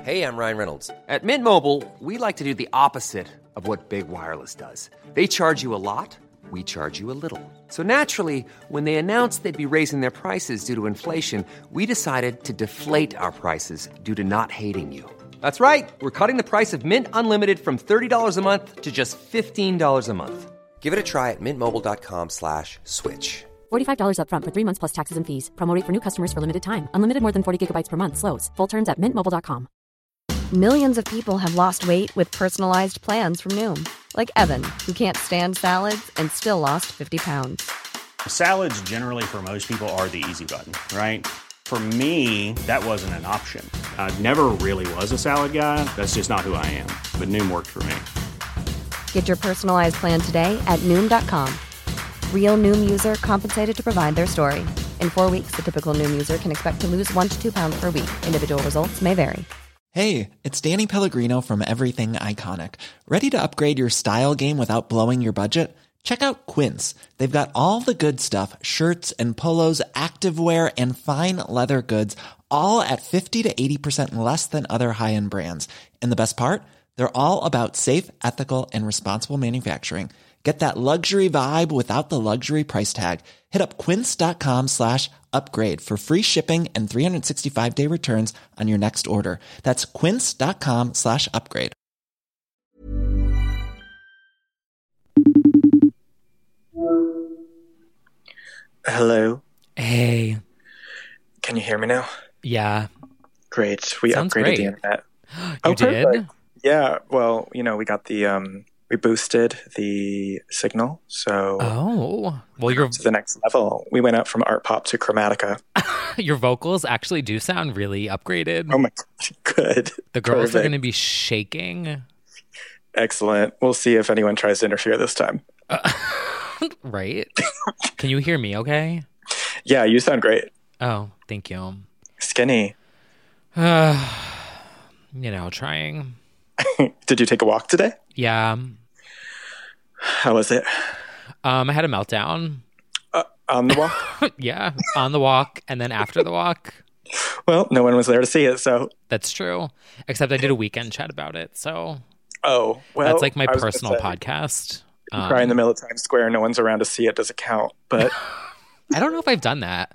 Hey, I'm Ryan Reynolds. At Mint Mobile, we like to do the opposite of what Big Wireless does. They charge you a lot, we charge you a little. So naturally, when they announced they'd be raising their prices due to inflation, we decided to deflate our prices due to not hating you. That's right. We're cutting the price of Mint Unlimited from $30 a month to just $15 a month. Give it a try at mintmobile.com/switch. $45 up front for 3 months plus taxes and fees. Promo rate for new customers for limited time. Unlimited more than 40 gigabytes per month. Slows full terms at mintmobile.com. Millions of people have lost weight with personalized plans from Noom. Like Evan, who can't stand salads and still lost 50 pounds. Salads generally for most people are the easy button, right? For me, that wasn't an option. I never really was a salad guy. That's just not who I am. But Noom worked for me. Get your personalized plan today at Noom.com. Real Noom user compensated to provide their story. In 4 weeks, the typical Noom user can expect to lose 1 to 2 pounds per week. Individual results may vary. Hey, it's Danny Pellegrino from Everything Iconic. Ready to upgrade your style game without blowing your budget? Check out Quince. They've got all the good stuff, shirts and polos, activewear, and fine leather goods, all at 50 to 80% less than other high-end brands. And the best part? They're all about safe, ethical, and responsible manufacturing. Get that luxury vibe without the luxury price tag. Hit up quince.com/upgrade for free shipping and 365-day returns on your next order. That's quince.com/upgrade. Hello. Hey. Can you hear me now? Yeah. Great. We Sounds upgraded great. the internet. You did? Perfect. Yeah. Well, we got the we boosted the signal, so well, to the next level. We went up from art pop to chromatica. your vocals actually do sound really upgraded. Oh my god, good. The girls Perfect. are going to be shaking. Excellent. We'll see if anyone tries to interfere this time. Right? Can you hear me okay? Yeah, you sound great. Oh, thank you. Skinny. Trying. Did you take a walk today? Yeah. How was it? I had a meltdown. On the walk? Yeah, on the walk and then after the walk. Well, no one was there to see it, so. That's true. Except I did a weekend chat about it, so. Oh, well. That's like my I was personal gonna say, podcast. If you cry in the middle of Times Square, no one's around to see it, does it count? But. I don't know if I've done that.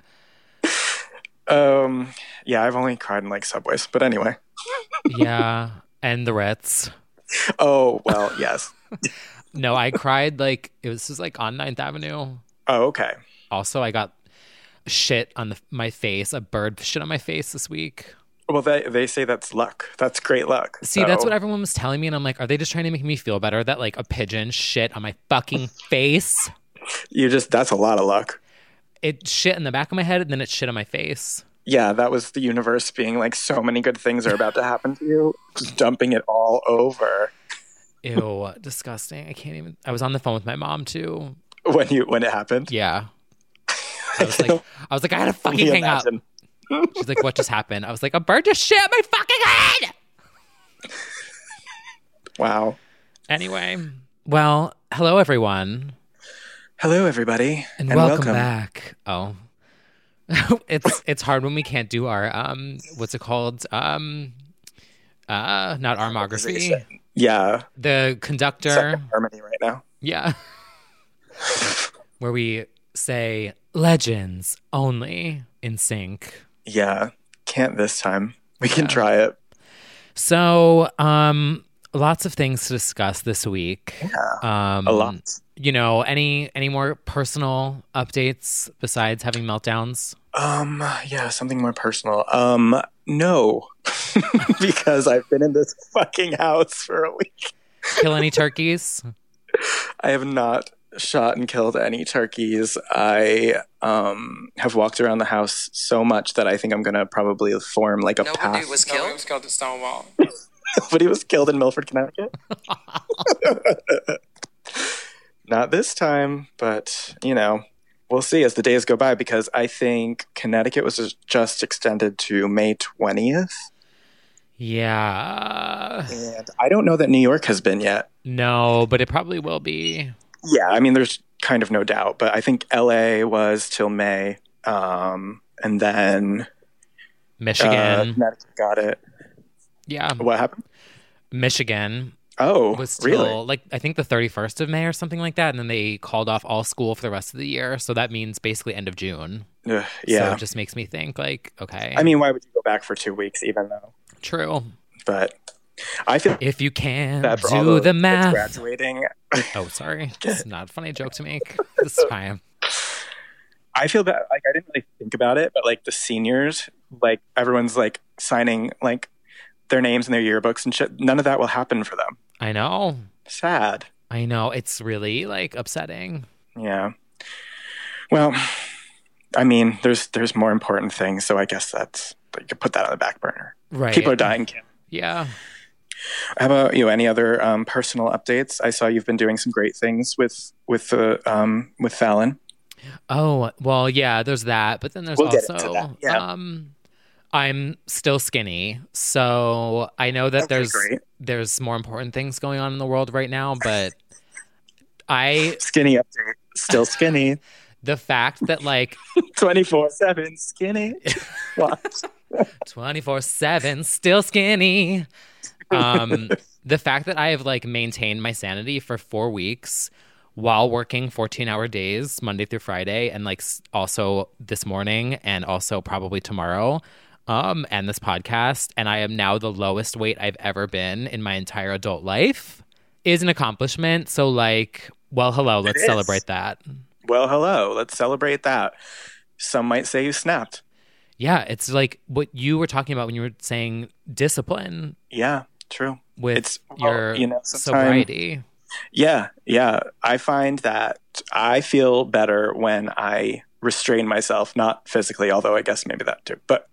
Yeah, I've only cried in like subways, but anyway. Yeah, and the Ritz. Oh, well, yes. No, I cried this was like on 9th Avenue. Oh, okay. Also, I got shit on my face, a bird shit on my face this week. Well, they say that's luck. That's great luck. See, that's what everyone was telling me, and I'm like, are they just trying to make me feel better that like a pigeon shit on my fucking face? That's a lot of luck. It shit in the back of my head, and then it shit on my face. Yeah, that was the universe being like, so many good things are about to happen to you, just dumping it all over. Ew, disgusting. I can't even. I was on the phone with my mom too. When it happened? Yeah. I was like, I had to fucking hang up. She's like, what just happened? I was like, a bird just shit on my fucking head. Wow. Anyway, well, hello everyone. Hello everybody, and welcome back. Oh, it's hard when we can't do our what's it called? Not armography. Yeah. The conductor. Second harmony right now. Yeah. Where we say legends only in sync. Yeah. Can't this time. We can try it. So, lots of things to discuss this week. Yeah. A lot. Any more personal updates besides having meltdowns? Yeah, something more personal. No. Because I've been in this fucking house for a week. Kill any turkeys? I have not shot and killed any turkeys. I have walked around the house so much that I think I'm going to probably form like a path. Nobody was killed at Stonewall. Nobody was killed in Milford, Connecticut? Not this time, but, we'll see as the days go by, because I think Connecticut was just extended to May 20th. Yeah. And I don't know that New York has been yet. No, but it probably will be. Yeah, I mean, there's kind of no doubt, but I think LA was till May, and then Michigan. Connecticut got it. Yeah. What happened? Michigan Oh, was till, really? like, I think the 31st of May or something like that. And then they called off all school for the rest of the year. So that means basically end of June. Yeah. So it just makes me think, like, okay. I mean, why would you go back for 2 weeks even though? True. But I feel If you can bad for all do the kids math. graduating. Oh, sorry. It's not a funny joke to make this time. I feel bad. Like, I didn't really think about it, but like the seniors, like everyone's like signing like their names in their yearbooks and shit. None of that will happen for them. I know. Sad. I know. It's really, like, upsetting. Yeah. Well, I mean, there's more important things, so I guess you could put that on the back burner. Right. People are dying, Kim. Yeah. How about you? Any other personal updates? I saw you've been doing some great things with Fallon. Oh, well, yeah, there's that. But then there's We'll get also, into that, yeah. I'm still skinny. So I know that Okay, great. there's more important things going on in the world right now, but Skinny update. Still skinny. the fact that, like, 24/7 skinny. What? 24/7 still skinny. The fact that I have, like, maintained my sanity for 4 weeks while working 14-hour days Monday through Friday, and, like, also this morning and also probably tomorrow, and this podcast, and I am now the lowest weight I've ever been in my entire adult life, is an accomplishment. So, like, well, hello, let's celebrate that. Well, hello, let's celebrate that. Some might say you snapped. Yeah, it's like what you were talking about when you were saying discipline Yeah, true. with Well, your sometimes- sobriety. Yeah. I find that I feel better when I restrain myself, not physically, although I guess maybe that too. But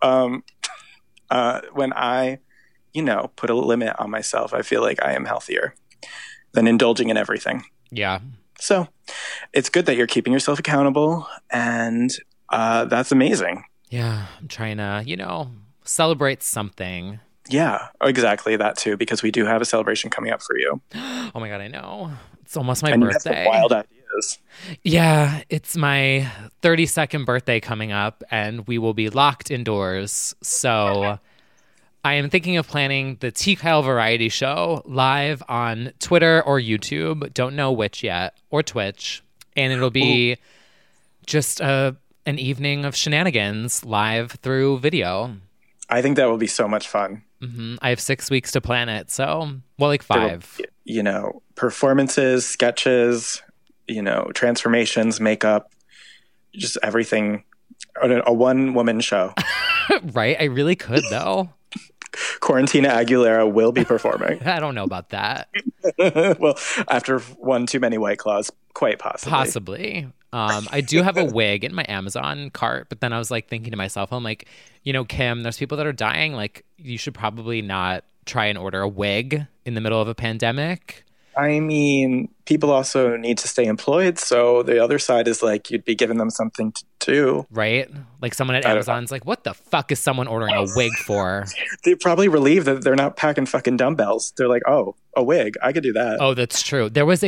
when I, put a limit on myself, I feel like I am healthier than indulging in everything. Yeah. So it's good that you're keeping yourself accountable, and that's amazing. Yeah. I'm trying to, celebrate something. Yeah, exactly that too, because we do have a celebration coming up for you. Oh my God, I know. It's almost my and you have birthday. some wild ideas. Yeah, it's my 32nd birthday coming up, and we will be locked indoors. So I am thinking of planning the T. Kyle Variety Show live on Twitter or YouTube. Don't know which yet, or Twitch. And it'll be just an evening of shenanigans live through video. I think that will be so much fun. Mm-hmm. I have 6 weeks to plan it. So, well, like 5. There will be, performances, sketches, transformations, makeup, just everything. A one-woman show. Right? I really could, though. Quarantina Aguilera will be performing. I don't know about that. Well, after one too many White Claws, quite possibly. Possibly. I do have a wig in my Amazon cart, but then I was like thinking to myself, I'm like, Kim, there's people that are dying. Like, you should probably not try and order a wig in the middle of a pandemic. I mean, people also need to stay employed. So the other side is like, you'd be giving them something to do. Right? Like someone at Amazon's like, what the fuck is someone ordering a wig for? They're probably relieved that they're not packing fucking dumbbells. They're like, oh, a wig. I could do that. Oh, that's true. There was a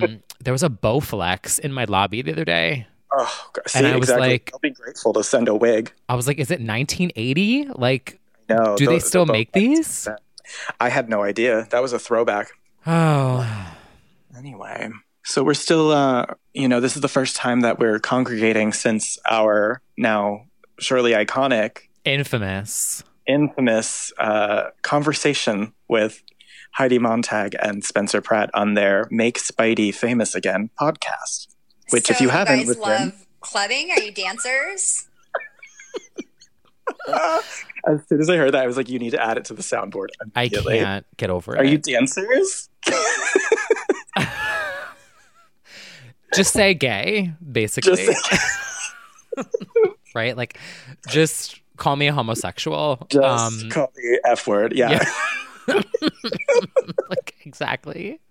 Bowflex in my lobby the other day. Oh, God. See, and I was exactly. like, I'll be grateful to send a wig. I was like, is it 1980? Like, no, do they still make these? I had no idea. That was a throwback. Oh. Anyway, so we're still, this is the first time that we're congregating since our now surely iconic, infamous conversation with Heidi Montag and Spencer Pratt on their Make Spidey Famous Again podcast. Which, so if you haven't guys listened, love clubbing. Are you dancers? As soon as I heard that, I was like, you need to add it to the soundboard immediately. I can't get over it. Are you dancers? Just say gay, basically. Right? Like, just call me a homosexual. Just call me F word. Yeah. Like, exactly.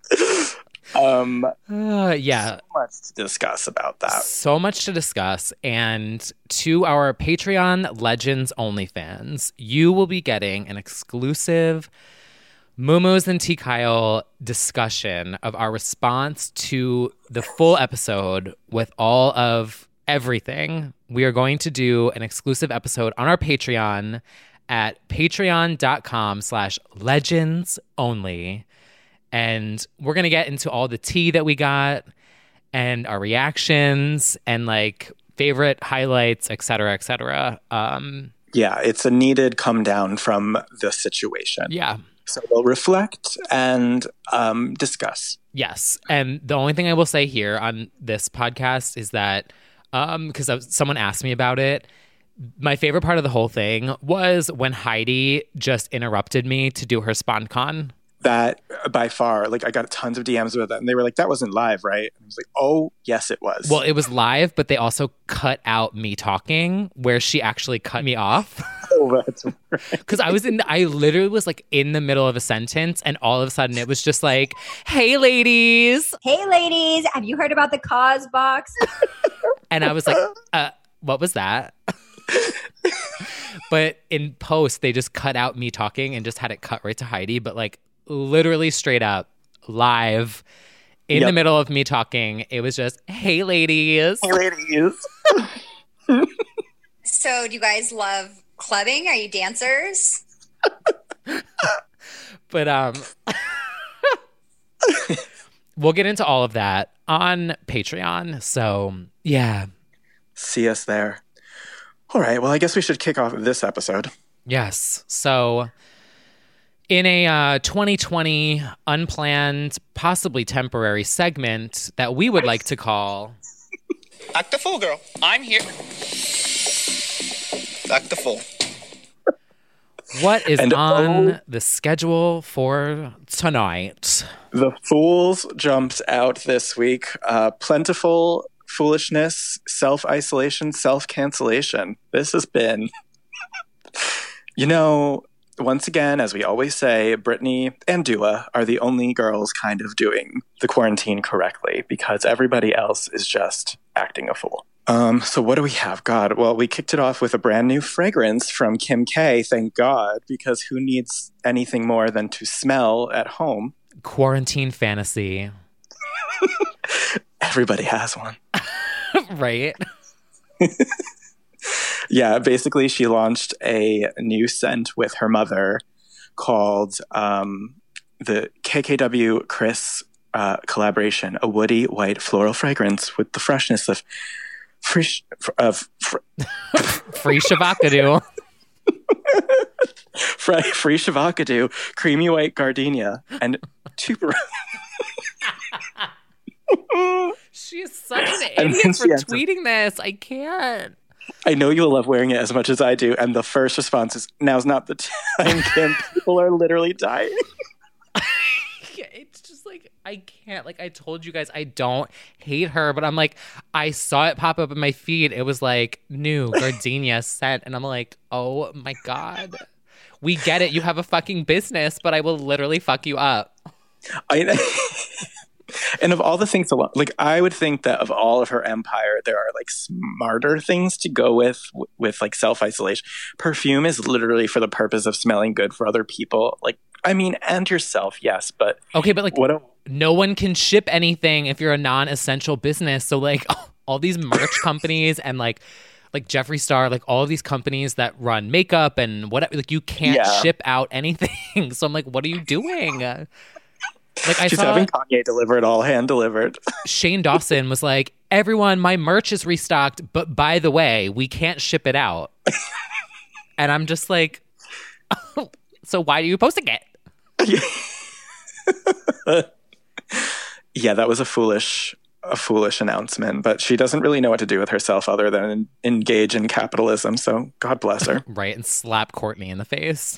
Yeah. So much to discuss about that. So much to discuss. And to our Patreon Legends Only fans, you will be getting an exclusive Moomoo's and T. Kyle discussion of our response to the full episode with all of everything. We are going to do an exclusive episode on our Patreon, at patreon.com/legendsonly. And we're going to get into all the tea that we got and our reactions and like favorite highlights, et cetera, et cetera. Yeah, it's a needed come down from the situation. Yeah. So we'll reflect and discuss. Yes. And the only thing I will say here on this podcast is that, because someone asked me about it, my favorite part of the whole thing was when Heidi just interrupted me to do her SponCon. That by far, like I got tons of DMs about that, and they were like, "That wasn't live, right?" And I was like, "Oh, yes, it was." Well, it was live, but they also cut out me talking, where she actually cut me off. Oh, that's right. Because I literally was like in the middle of a sentence, and all of a sudden it was just like, "Hey, ladies." Hey, ladies, have you heard about the cause box? And I was like, what was that? But in post, they just cut out me talking and just had it cut right to Heidi. But like literally straight up live in the middle of me talking, it was just, "Hey, ladies." Hey, ladies. So do you guys love clubbing? Are you dancers? But we'll get into all of that on Patreon. So yeah. See us there. All right. Well, I guess we should kick off this episode. Yes. So in a 2020 unplanned, possibly temporary segment that we would like to call Act the fool, girl. I'm here. Act the fool. What is on the schedule for tonight? The fools jumped out this week. Plentiful foolishness, self-isolation, self-cancellation. This has been, once again, as we always say, Brittany and Dua are the only girls kind of doing the quarantine correctly because everybody else is just acting a fool. So what do we have? God, well, we kicked it off with a brand new fragrance from Kim K, thank God, because who needs anything more than to smell at home? Quarantine fantasy. Everybody has one. Right? Yeah, basically she launched a new scent with her mother called the KKW Chris collaboration, a woody white floral fragrance with the freshness of free Shavakadu. Free Shavakadu, creamy white gardenia, and tuberose. She is such an idiot for tweeting this. I can't. I know you'll love wearing it as much as I do. And the first response is, "Now's not the time, Kim. People are literally dying." It's just like, I can't. Like, I told you guys, I don't hate her. But I'm like, I saw it pop up in my feed. It was like, new gardenia scent. And I'm like, oh my God. We get it. You have a fucking business, but I will literally fuck you up. And of all the things, like I would think that of all of her empire, there are like smarter things to go with like self-isolation. Perfume is literally for the purpose of smelling good for other people. Like, I mean, and yourself, yes, but okay, but like, no one can ship anything if you're a non-essential business. So like, all these merch companies and like Jeffree Star, like all of these companies that run makeup and whatever, like you can't ship out anything. So I'm like, what are you doing? Like She's having Kanye deliver it all hand delivered. Shane Dawson was like, "Everyone, my merch is restocked, but by the way, we can't ship it out." And I'm just like, oh, so why are you posting it? Yeah, that was a foolish announcement, but she doesn't really know what to do with herself other than engage in capitalism. So God bless her. Right, and slap Courtney in the face.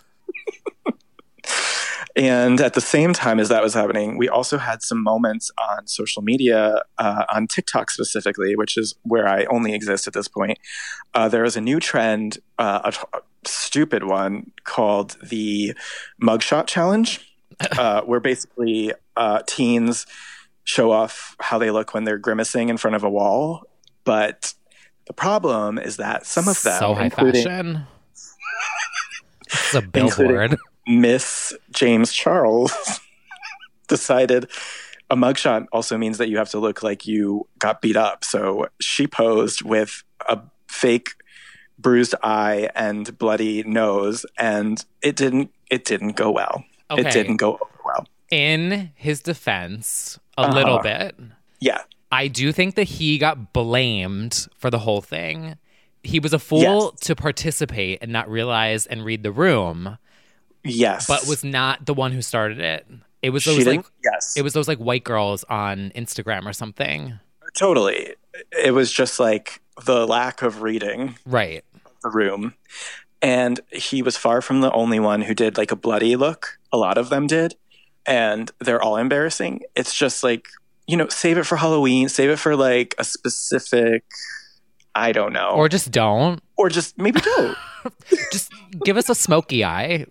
And at the same time as that was happening, we also had some moments on social media, on TikTok specifically, which is where I only exist at this point. There is a new trend, a stupid one, called the mugshot challenge, where basically teens show off how they look when they're grimacing in front of a wall. But the problem is that some of them, so high fashion. It's a billboard. Miss James Charles decided a mugshot also means that you have to look like you got beat up. So she posed with a fake bruised eye and bloody nose, and it didn't go well. Okay. It didn't go over well. In his defense, a little bit, Yeah. I do think that he got blamed for the whole thing. He was a fool to participate and not realize and read the room, Yes. but was not the one who started it. It was She those didn't? like Yes. it was those like white girls on Instagram or something. Totally. It was just like the lack of reading Right. the room. And he was far from the only one who did like a bloody look. A lot of them did. And they're all embarrassing. It's just like, you know, save it for Halloween, save it for like a specific, I don't know. Or just don't. Or just maybe don't. Just give us a smoky eye.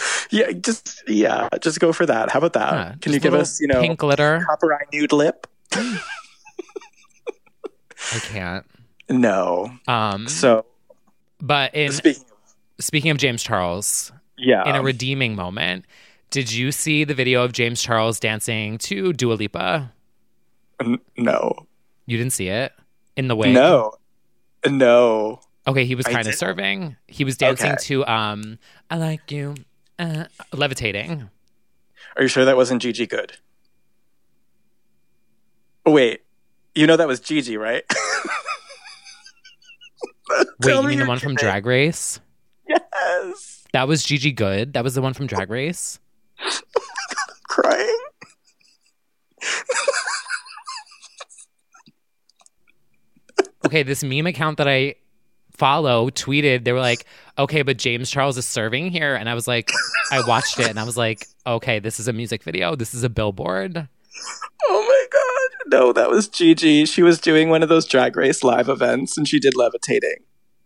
Just go for that. How about that? Yeah, Can you just give a us, pink glitter? copper eye nude lip? I can't. No. So, But speaking of James Charles, yeah. in a redeeming moment, did you see the video of James Charles dancing to Dua Lipa? No. You didn't see it? In the wig? No. Okay, he was I kind of didn't. serving. He was dancing Okay. to I Like You, Levitating. Are you sure that wasn't Gigi Good? Oh, wait. You know that was Gigi, right? Wait, Tell you me mean the you're one from kidding. Drag Race? Yes. That was Gigi Good? That was the one from Drag Race? Crying. Okay, this meme account that I follow tweeted, they were like, okay, but James Charles is serving here. And I was like, I watched it and I was like, okay, this is a music video. This is a billboard. Oh my God. No, that was Gigi. She was doing one of those Drag Race live events and she did levitating.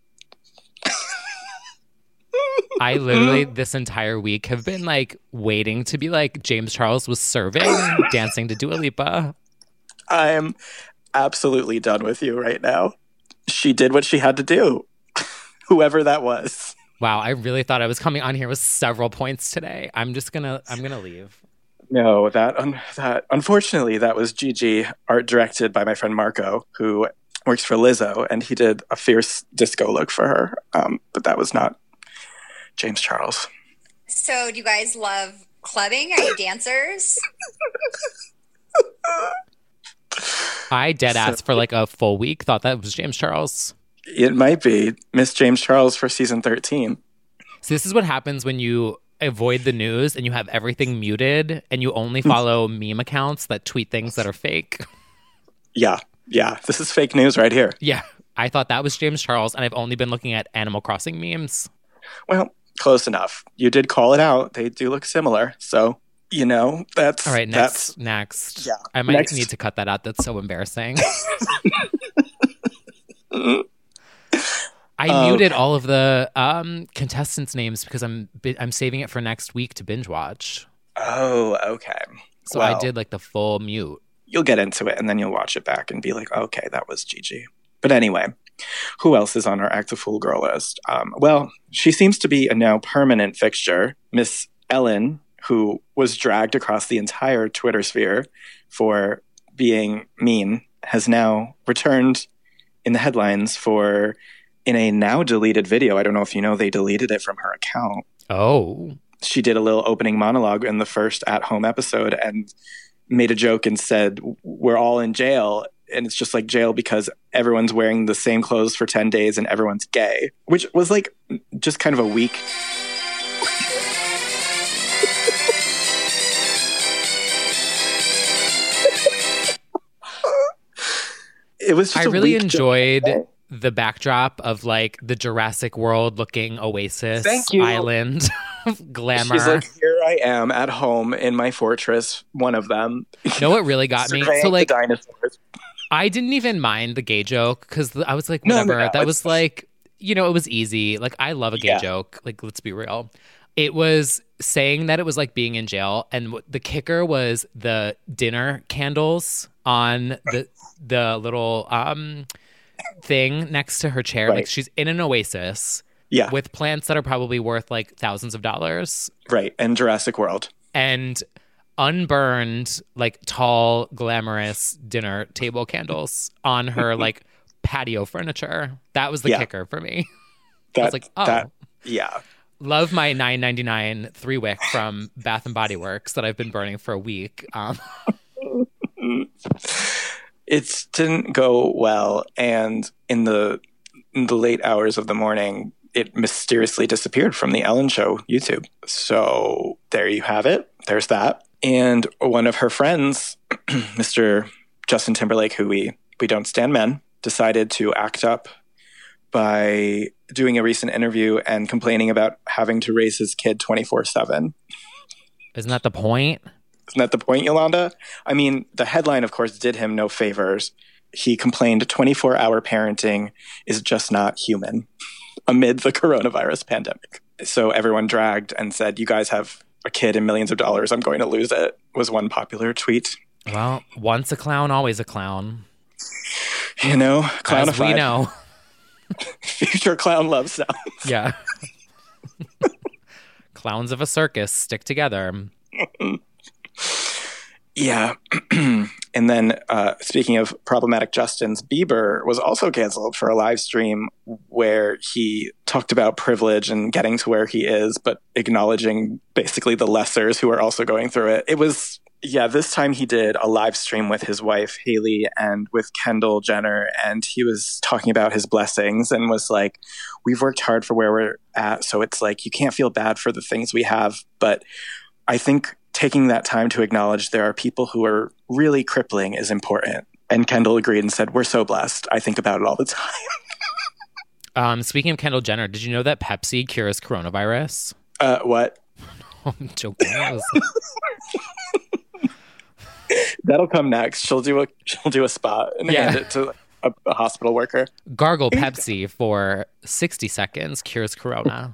I literally this entire week have been like waiting to be like James Charles was serving, dancing to Dua Lipa. I am absolutely done with you right now. She did what she had to do. Whoever that was. Wow, I really thought I was coming on here with several points today. I'm gonna leave. No, that unfortunately that was Gigi, art directed by my friend Marco, who works for Lizzo, and he did a fierce disco look for her. But that was not James Charles. So, do you guys love clubbing? Are you dancers? I dead ass for like a full week thought that was James Charles. It might be Miss James Charles for season 13. So this is what happens when you avoid the news and you have everything muted and you only follow meme accounts that tweet things that are fake. Yeah. This is fake news right here. Yeah, I thought that was James Charles, and I've only been looking at Animal Crossing memes. Well, close enough. You did call it out. They do look similar. So, you know, that's... All right, next. Yeah. I might Next. need to cut that out. That's so embarrassing. I muted all of the contestants' names because I'm saving it for next week to binge watch. Oh, okay. So Well, I did like the full mute. You'll get into it and then you'll watch it back and be like, okay, that was Gigi. But anyway, who else is on our Act a Fool Girl list? Well, she seems to be a now permanent fixture. Miss Ellen, who was dragged across the entire Twitter sphere for being mean, has now returned in the headlines in a now deleted video. I don't know if you know, they deleted it from her account. Oh. She did a little opening monologue in the first At Home episode and made a joke and said, we're all in jail. And it's just like jail because everyone's wearing the same clothes for 10 days and everyone's gay, which was like just kind of a weak. It was just I really weak enjoyed joke. the backdrop of like the Jurassic World looking oasis Thank you. island glamour. She's like, here I am at home in my fortress, one of them. You know what really got me? Surveying So like the dinosaurs. I didn't even mind the gay joke because I was like, No, whatever. no, That it's- was like, you know, it was easy. Like I love a gay Yeah. joke. Like let's be real. It was saying that it was like being in jail, and the kicker was the dinner candles on the little thing next to her chair. Like Right. she's in an oasis Yeah, with plants that are probably worth like thousands of dollars, right. And Jurassic World. and unburned, like tall, glamorous dinner table candles on her like patio furniture. That was the Yeah. kicker for me. I was like, oh. Yeah. Love my $9.99 3-wick from Bath and Body Works that I've been burning for a week. It didn't go well, and in the late hours of the morning, it mysteriously disappeared from the Ellen Show YouTube. So there you have it. There's that. And one of her friends, Mr. Justin Timberlake, who we don't stand men, decided to act up by doing a recent interview and complaining about having to raise his kid 24/7. Isn't that the point? Isn't that the point, Yolanda? I mean, the headline, of course, did him no favors. He complained 24-hour parenting is just not human amid the coronavirus pandemic. So everyone dragged and said, you guys have a kid and millions of dollars. I'm going to lose it, was one popular tweet. Well, once a clown, always a clown. You know, clownified. As we know. Future clown love sounds. Yeah. Clowns of a circus stick together. Yeah. And then speaking of problematic Justins, Bieber was also canceled for a live stream where he talked about privilege and getting to where he is, but acknowledging basically the lessers who are also going through it. It was, yeah, this time he did a live stream with his wife, Hailey, and with Kendall Jenner, and he was talking about his blessings and was like, we've worked hard for where we're at, so it's like you can't feel bad for the things we have, but I think taking that time to acknowledge there are people who are really crippling is important. And Kendall agreed and said, we're so blessed. I think about it all the time. Speaking of Kendall Jenner, did you know that Pepsi cures coronavirus? What? I'm joking. That'll come next. She'll do a spot and hand it to a hospital worker. Gargle Pepsi for 60 seconds cures corona.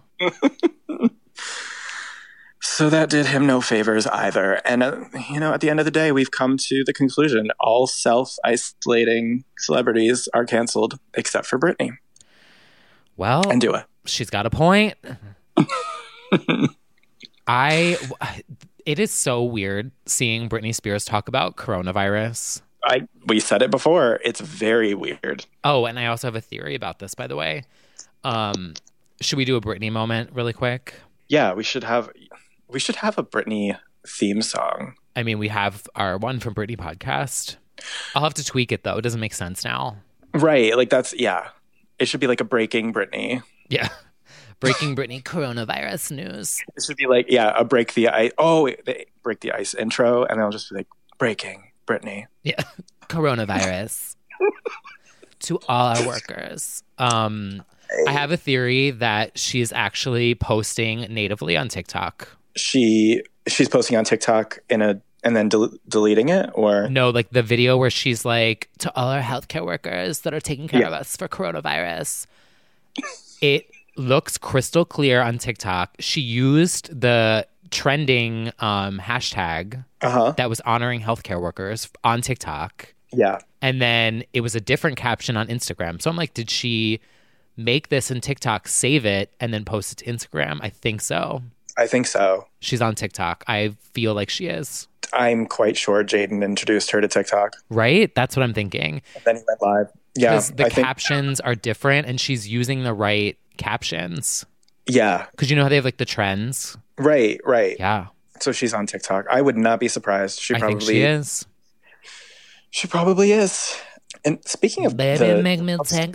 So that did him no favors either. And, at the end of the day, we've come to the conclusion. All self-isolating celebrities are canceled except for Britney. Well, and Dua. She's got a point. It is so weird seeing Britney Spears talk about coronavirus. We said it before. It's very weird. Oh, and I also have a theory about this, by the way. Should we do a Britney moment really quick? Yeah, we should have a Britney theme song. I mean, we have our One from Britney podcast. I'll have to tweak it, though. It doesn't make sense now. Right. Like it should be like a Breaking Britney. Yeah. Breaking Britney coronavirus news. It should be like, a Break the Ice. Oh, they Break the Ice intro. And they'll just be like, Breaking Britney. Yeah. Coronavirus. To all our workers. I have a theory that she's actually posting natively on TikTok. She's posting on TikTok and then deleting it, or no, like the video where she's like, to all our healthcare workers that are taking care of us for coronavirus. It looks crystal clear on TikTok. She used the trending hashtag that was honoring healthcare workers on TikTok. Yeah. And then it was a different caption on Instagram. So I'm like, did she make this in TikTok, save it, and then post it to Instagram? I think so. She's on TikTok. I feel like she is. I'm quite sure Jaden introduced her to TikTok. Right? That's what I'm thinking. And then he went live. Yeah. Because the captions are different and she's using the right captions. Yeah. Because you know how they have like the trends? Right. Yeah. So she's on TikTok. I would not be surprised. I think she is. She probably is. And speaking of baby, make me tick.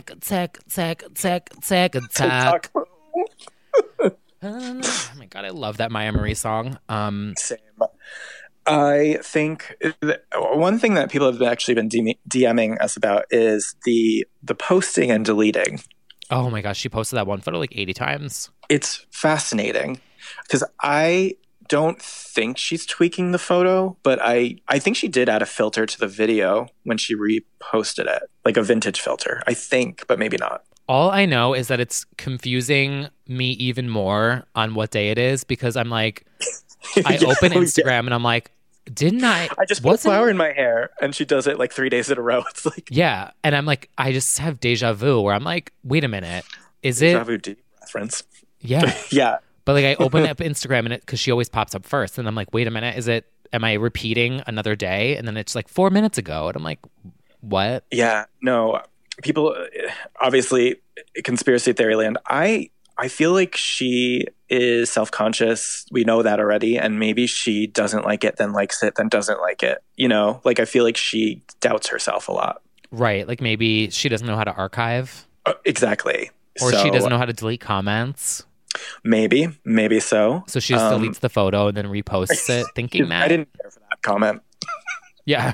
Oh my God, I love that Maya Marie song. Same. I think one thing that people have actually been DMing us about is the posting and deleting. Oh my gosh, she posted that one photo like 80 times. It's fascinating because I don't think she's tweaking the photo, but I think she did add a filter to the video when she reposted it, like a vintage filter, I think, but maybe not. All I know is that it's confusing me even more on what day it is because I'm like, I open Instagram and I'm like, didn't I? I just put flour in my hair, and she does it like 3 days in a row. It's like, yeah, and I'm like, I just have deja vu where I'm like, wait a minute, is it deja vu deep reference? Yeah, yeah. But like, I open up Instagram and because she always pops up first, and I'm like, wait a minute, is it? Am I repeating another day? And then it's like 4 minutes ago, and I'm like, what? Yeah, no. people, obviously, conspiracy theory land. I feel like she is self-conscious. We know that already. And maybe she doesn't like it, then likes it, then doesn't like it. You know, like I feel like she doubts herself a lot. Right. Like maybe she doesn't know how to archive. Exactly. Or she doesn't know how to delete comments. Maybe so. So she just deletes the photo and then reposts it thinking that. I didn't care for that comment. Yeah.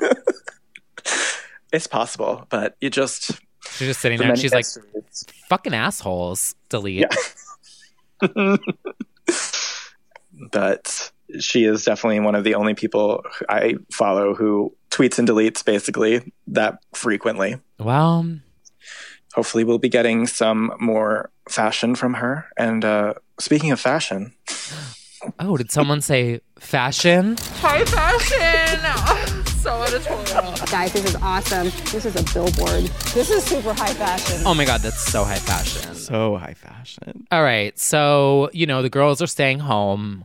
It's possible, but you just... She's just sitting there and she's like, fucking assholes, delete. Yeah. But she is definitely one of the only people I follow who tweets and deletes basically that frequently. Well, hopefully we'll be getting some more fashion from her. And speaking of fashion... Oh, did someone say fashion? High fashion! So editorial. Guys, this is awesome. This is a billboard. This is super high fashion. Oh my God, that's so high fashion. So high fashion. All right, so, you know, the girls are staying home,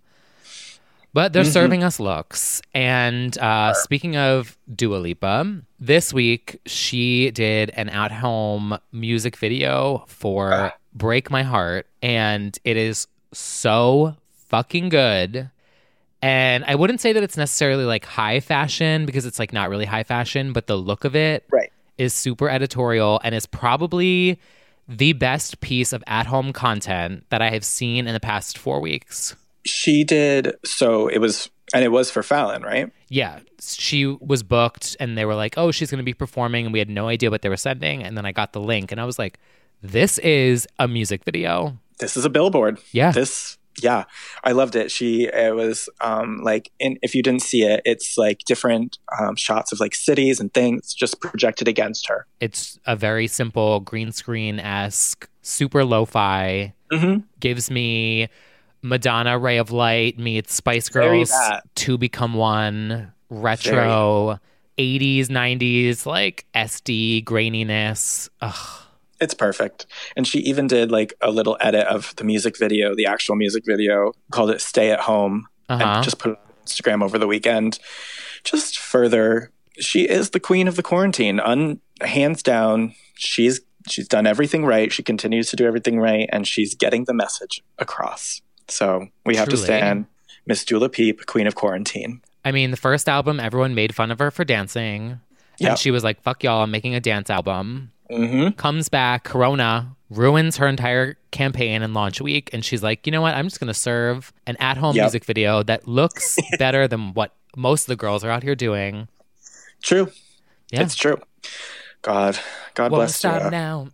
but they're serving us looks. And speaking of Dua Lipa, this week she did an at-home music video for Break My Heart, and it is so fucking good. And I wouldn't say that it's necessarily like high fashion because it's like not really high fashion, but the look of it is super editorial and is probably the best piece of at-home content that I have seen in the past 4 weeks. She did, so it was for Fallon, right? Yeah, she was booked and they were like, oh, she's going to be performing, and we had no idea what they were sending. And then I got the link and I was like, this is a music video. This is a billboard. Yeah. Yeah, I loved it. It was if you didn't see it, it's like different shots of like cities and things just projected against her. It's a very simple green screen-esque, super lo-fi. Gives me Madonna Ray of Light meets Spice Girls Two Become One, retro, 80s, 90s, like SD graininess. Ugh. It's perfect. And she even did like a little edit of the music video, the actual music video, called it Stay at Home, and just put it on Instagram over the weekend. Just further, she is the queen of the quarantine. Hands down, she's done everything right. She continues to do everything right, and she's getting the message across. So we have to stand Miss Dua Peep, queen of quarantine. I mean, the first album, everyone made fun of her for dancing. And she was like, fuck y'all, I'm making a dance album. Comes back, Corona ruins her entire campaign and launch week, and she's like, you know what, I'm just gonna serve an at-home music video that looks better than what most of the girls are out here doing. True. Yeah. It's true. God bless you. Stop now.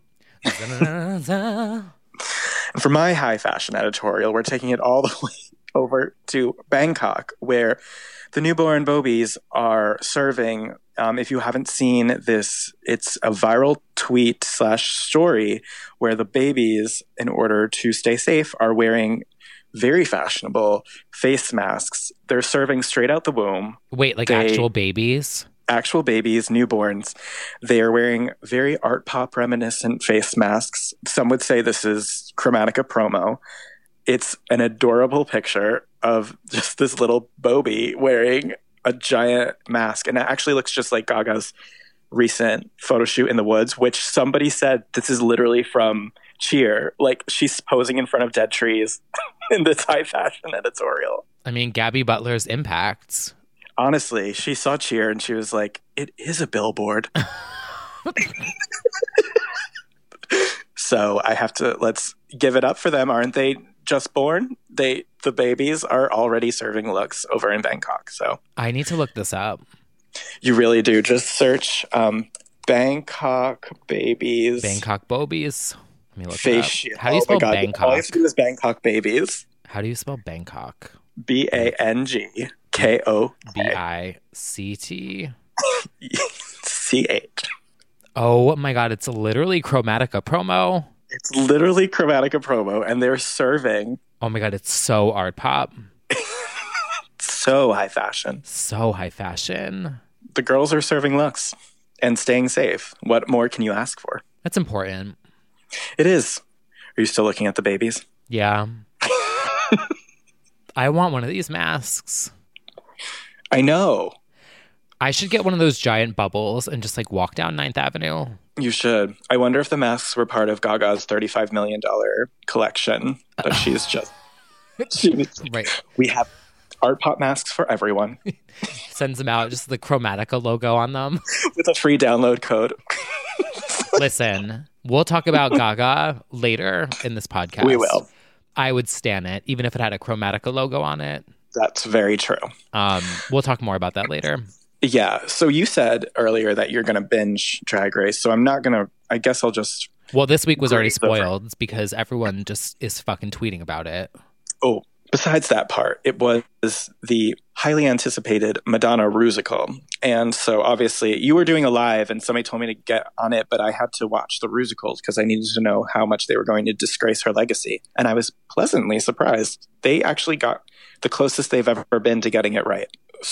And for my high fashion editorial, we're taking it all the way over to Bangkok, where the newborn Bobies are serving. If you haven't seen this, it's a viral tweet / story where the babies, in order to stay safe, are wearing very fashionable face masks. They're serving straight out the womb. Wait, like actual babies? Actual babies, newborns. They are wearing very art pop reminiscent face masks. Some would say this is Chromatica promo. It's an adorable picture of just this little Bobie wearing a giant mask. And it actually looks just like Gaga's recent photo shoot in the woods, which somebody said this is literally from Cheer. Like, she's posing in front of dead trees in this high fashion editorial. I mean, Gabby Butler's impact. Honestly, she saw Cheer and she was like, it is a billboard. So let's give it up for them. Aren't they just born? The babies are already serving looks over in Bangkok. So I need to look this up. You really do. Just search Bangkok babies. Bangkok Bobies. Let me look face it up. How do you spell Bangkok? All I have to do is Bangkok babies. How do you spell Bangkok? BANGKO. BICT. Oh my God, it's literally Chromatica promo. It's literally Chromatica promo, and they're serving. Oh my God, it's so art pop. So high fashion. So high fashion. The girls are serving looks and staying safe. What more can you ask for? That's important. It is. Are you still looking at the babies? Yeah. I want one of these masks. I know. I should get one of those giant bubbles and just like walk down 9th Avenue. You should. I wonder if the masks were part of Gaga's $35 million collection that she's just... Right. We have Art Pop masks for everyone. Sends them out, just the Chromatica logo on them. With a free download code. Listen, we'll talk about Gaga later in this podcast. We will. I would stan it, even if it had a Chromatica logo on it. That's very true. We'll talk more about that later. Yeah. So you said earlier that you're going to binge Drag Race. So I'm not going to, I guess I'll just... Well, this week was already spoiled because everyone just is fucking tweeting about it. Oh, besides that part, it was the highly anticipated Madonna Rusical. And so obviously you were doing a live and somebody told me to get on it, but I had to watch the Rusicals because I needed to know how much they were going to disgrace her legacy. And I was pleasantly surprised. They actually got the closest they've ever been to getting it right.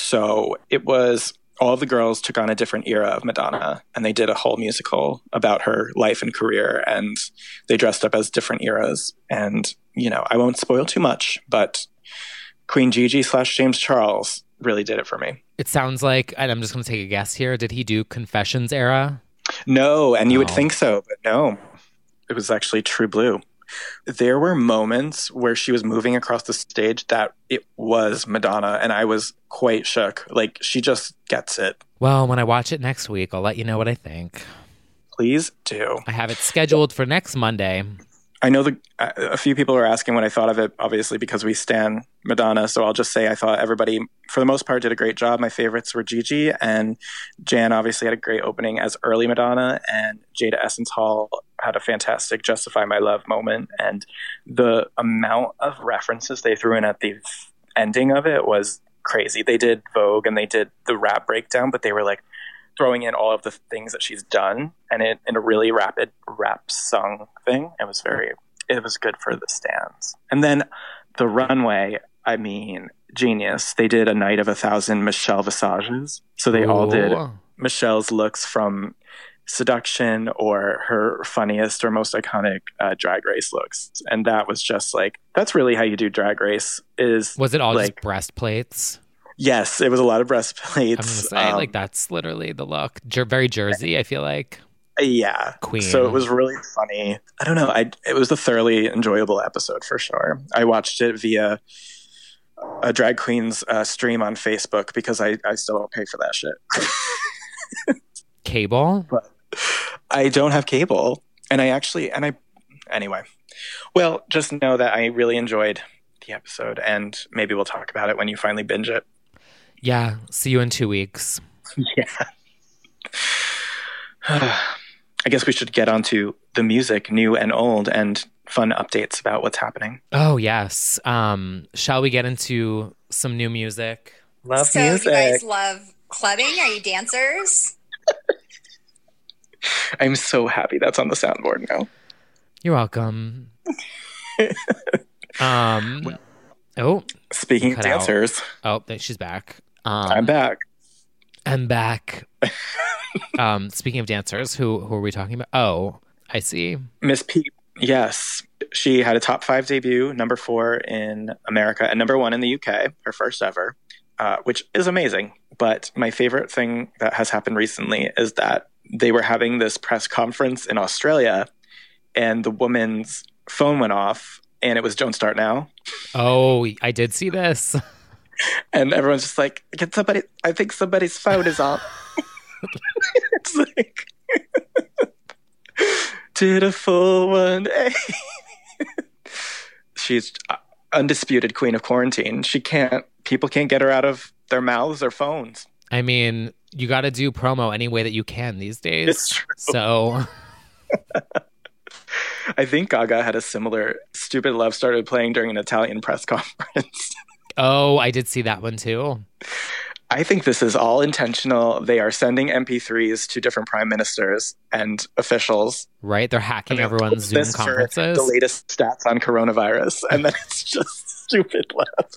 So it was... all of the girls took on a different era of Madonna, and they did a whole musical about her life and career, and they dressed up as different eras. And, you know, I won't spoil too much, but Queen Gigi / James Charles really did it for me. It sounds like, and I'm just going to take a guess here, did he do Confessions era? No, and you would think so, but no. It was actually True Blue. There were moments where she was moving across the stage that it was Madonna, and I was quite shook. Like, she just gets it. Well, when I watch it next week, I'll let you know what I think. Please do. I have it scheduled for next Monday. I know a few people are asking what I thought of it, obviously, because we stan Madonna. So I'll just say I thought everybody, for the most part, did a great job. My favorites were Gigi, and Jan obviously had a great opening as early Madonna, and Jada Essence Hall had a fantastic Justify My Love moment. And the amount of references they threw in at the ending of it was crazy. They did Vogue and they did the rap breakdown, but they were like throwing in all of the things that she's done, and it in a really rapid rap sung thing. It was good for the stands. And then the runway, I mean, genius. They did a night of 1,000 Michelle visages. So they all did Michelle's looks from Seduction or her funniest or most iconic Drag Race looks. And that was just like, that's really how you do Drag Race. Was it all like, just breastplates? Yes, it was a lot of breastplates. I'm gonna say, like, that's literally the look. Very Jersey, I feel like. Yeah. Queen. So it was really funny. I don't know. It was a thoroughly enjoyable episode for sure. I watched it via a drag queen's stream on Facebook because I still don't pay for that shit. Cable? But I don't have cable. Anyway. Well, just know that I really enjoyed the episode, and maybe we'll talk about it when you finally binge it. Yeah. See you in 2 weeks. Yeah. I guess we should get on to the music, new and old, and fun updates about what's happening. Oh, yes. Shall we get into some new music? Love so music. So you guys love clubbing? Are you dancers? I'm so happy that's on the soundboard now. You're welcome. Speaking of dancers. Oh, she's back. I'm back. I'm back. Speaking of dancers, who are we talking about? Oh, I see. Miss Peep, yes. She had a top 5 debut, number 4 in America and number 1 in the UK, her first ever, which is amazing. But my favorite thing that has happened recently is that they were having this press conference in Australia, and the woman's phone went off, and it was Don't Start Now. Oh, I did see this. And everyone's just like, I think somebody's phone is off. It's like, did a full 1A. She's undisputed queen of quarantine. People can't get her out of their mouths or phones. I mean, you got to do promo any way that you can these days. It's true. So I think Gaga had a similar Stupid Love started playing during an Italian press conference. Oh, I did see that one too. I think this is all intentional. They are sending MP3s to different prime ministers and officials. Right? They're hacking everyone's Zoom conferences. The latest stats on coronavirus. And then it's just Stupid Love.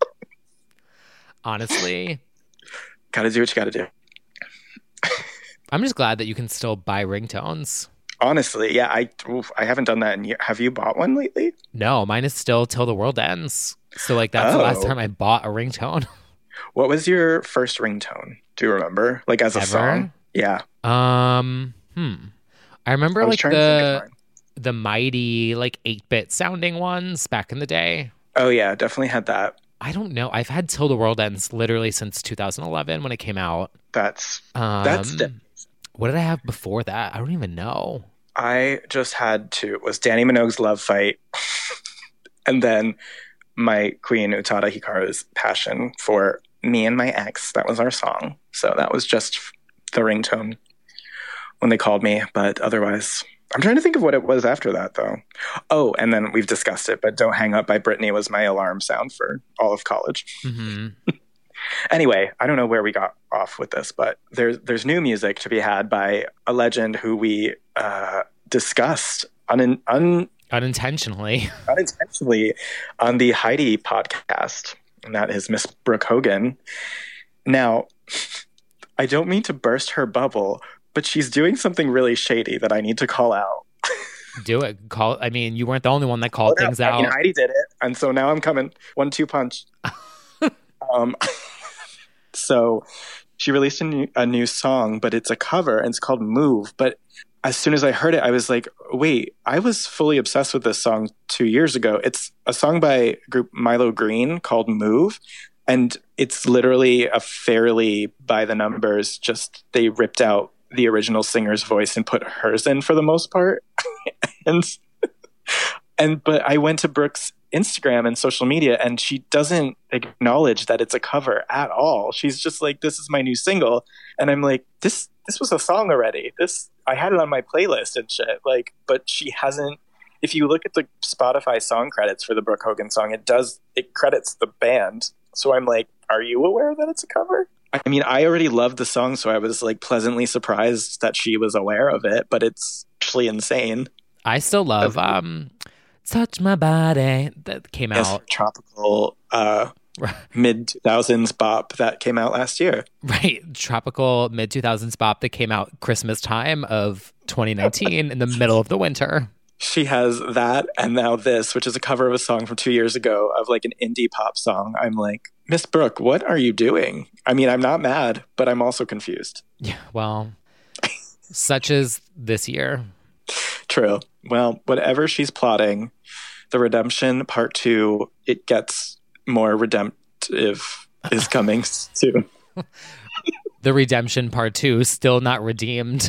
Honestly. Gotta do what you gotta do. I'm just glad that you can still buy ringtones. Honestly, yeah. I haven't done that in years. Have you bought one lately? No, mine is still Till the World Ends. So, like, that's the last time I bought a ringtone. What was your first ringtone? Do you remember? Like as a Ever? song? Yeah. I remember I was like trying to think of mine. the mighty like 8-bit sounding ones back in the day. Oh yeah, definitely had that. I don't know. I've had Till the World Ends literally since 2011 when it came out. That's What did I have before that? I don't even know. I just had to. It was Danny Minogue's Love Fight, and then my queen Utada Hikaru's Passion for Me and My Ex. That was our song. So that was just the ringtone when they called me. But otherwise, I'm trying to think of what it was after that, though. Oh, and then we've discussed it, but Don't Hang Up by Britney was my alarm sound for all of college. Mm-hmm. Anyway, I don't know where we got off with this, but there's new music to be had by a legend who we discussed Unintentionally on the Heidi podcast, and that is Miss Brooke Hogan. Now, I don't mean to burst her bubble, but she's doing something really shady that I need to call out. Do it. I mean, you weren't the only one that called things out. I mean, Heidi did it, and so now I'm coming 1-2 punch. So she released a new song, but it's a cover, and it's called Move. But as soon as I heard it, I was like, wait, I was fully obsessed with this song 2 years ago. It's a song by group Milo Green called Move. And it's literally a fairly by the numbers, just they ripped out the original singer's voice and put hers in for the most part. But I went to Brooke's Instagram and social media, and she doesn't acknowledge that it's a cover at all. She's just like, this is my new single. And I'm like, this was a song already. I had it on my playlist and shit. Like, but she hasn't. If you look at the Spotify song credits for the Brooke Hogan song, it credits the band. So I'm like, are you aware that it's a cover? I mean, I already loved the song, so I was like pleasantly surprised that she was aware of it, but it's actually insane. I still love Touch My Body that came out. Tropical mid-2000s bop that came out last year. Right. Tropical mid-2000s bop that came out Christmas time of 2019 in the middle of the winter. She has that and now this, which is a cover of a song from 2 years ago of like an indie pop song. I'm like, Miss Brooke, what are you doing? I mean, I'm not mad, but I'm also confused. Yeah, well, such as this year. True. Well, whatever she's plotting, the Redemption Part 2, it gets more redemptive, is coming soon. The Redemption Part 2, still not redeemed.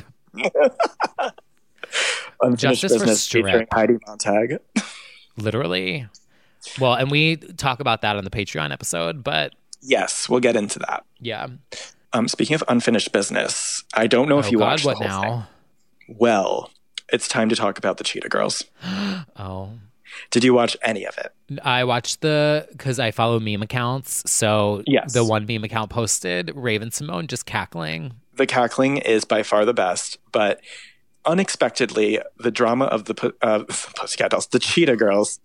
Unfinished Business featuring Heidi Montag. Literally. Well, and we talk about that on the Patreon episode, but... Yes, we'll get into that. Yeah. Speaking of Unfinished Business, I don't know if you watched the whole thing. Well, it's time to talk about the Cheetah Girls. Oh. Did you watch any of it? I watched because I follow meme accounts. So yes. The one meme account posted Raven Simone just cackling. The cackling is by far the best, but unexpectedly, the drama of the Pussycat Dolls, the Cheetah Girls,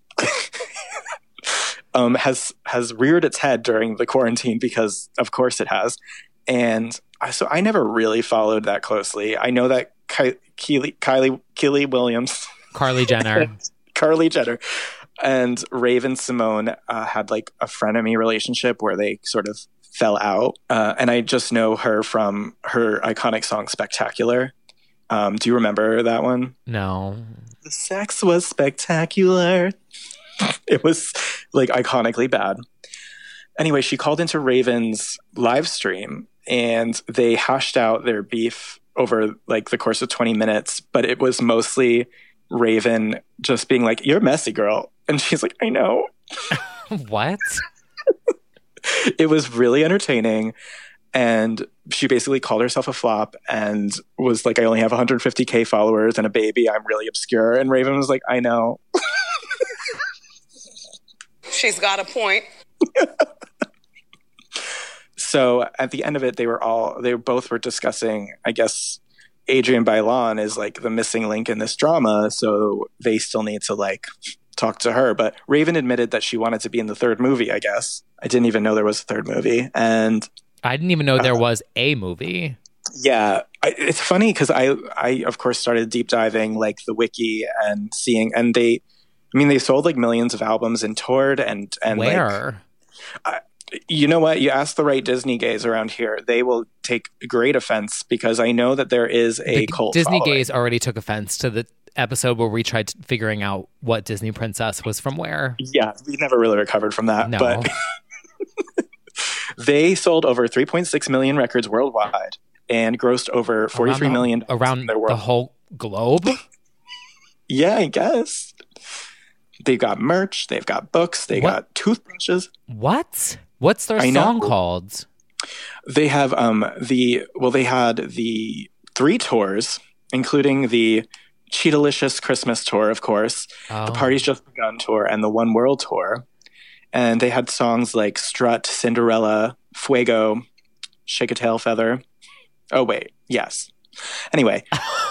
has reared its head during the quarantine because, of course, it has. And so I never really followed that closely. I know that Kylie Williams, Carly Jenner, and Raven Simone had like a frenemy relationship where they sort of fell out. And I just know her from her iconic song "Spectacular." Do you remember that one? No. The sex was spectacular. It was like iconically bad. Anyway, she called into Raven's live stream and they hashed out their beef over like the course of 20 minutes, but it was mostly Raven just being like, "You're messy, girl." And she's like, "I know." What? It was really entertaining. And she basically called herself a flop and was like, "I only have 150K followers and a baby. I'm really obscure." And Raven was like, "I know." She's got a point. So at the end of it, they both were discussing, I guess, Adrienne Bailon is like the missing link in this drama. So they still need to like talk to her. But Raven admitted that she wanted to be in the third movie, I guess. I didn't even know there was a third movie. And I didn't even know there was a movie. Yeah. It's funny because I, of course, started deep diving like the wiki and seeing, and they sold like millions of albums and toured and where? Like, You know what? You ask the right Disney gays around here, they will take great offense because I know that there is a cult Disney following. gays already took offense to the episode where we tried figuring out what Disney princess was from where. Yeah, we never really recovered from that. No. But they sold over 3.6 million records worldwide and grossed over $43 million around the whole globe. Yeah, I guess. They've got merch, they've got books, they got toothbrushes. What? What's their song called? They have they had the 3 tours, including the Cheetalicious Christmas tour, of course, the Party's Just Begun tour, and the One World tour. And they had songs like Strut, Cinderella, Fuego, Shake a Tail Feather. Oh, wait. Yes. Anyway.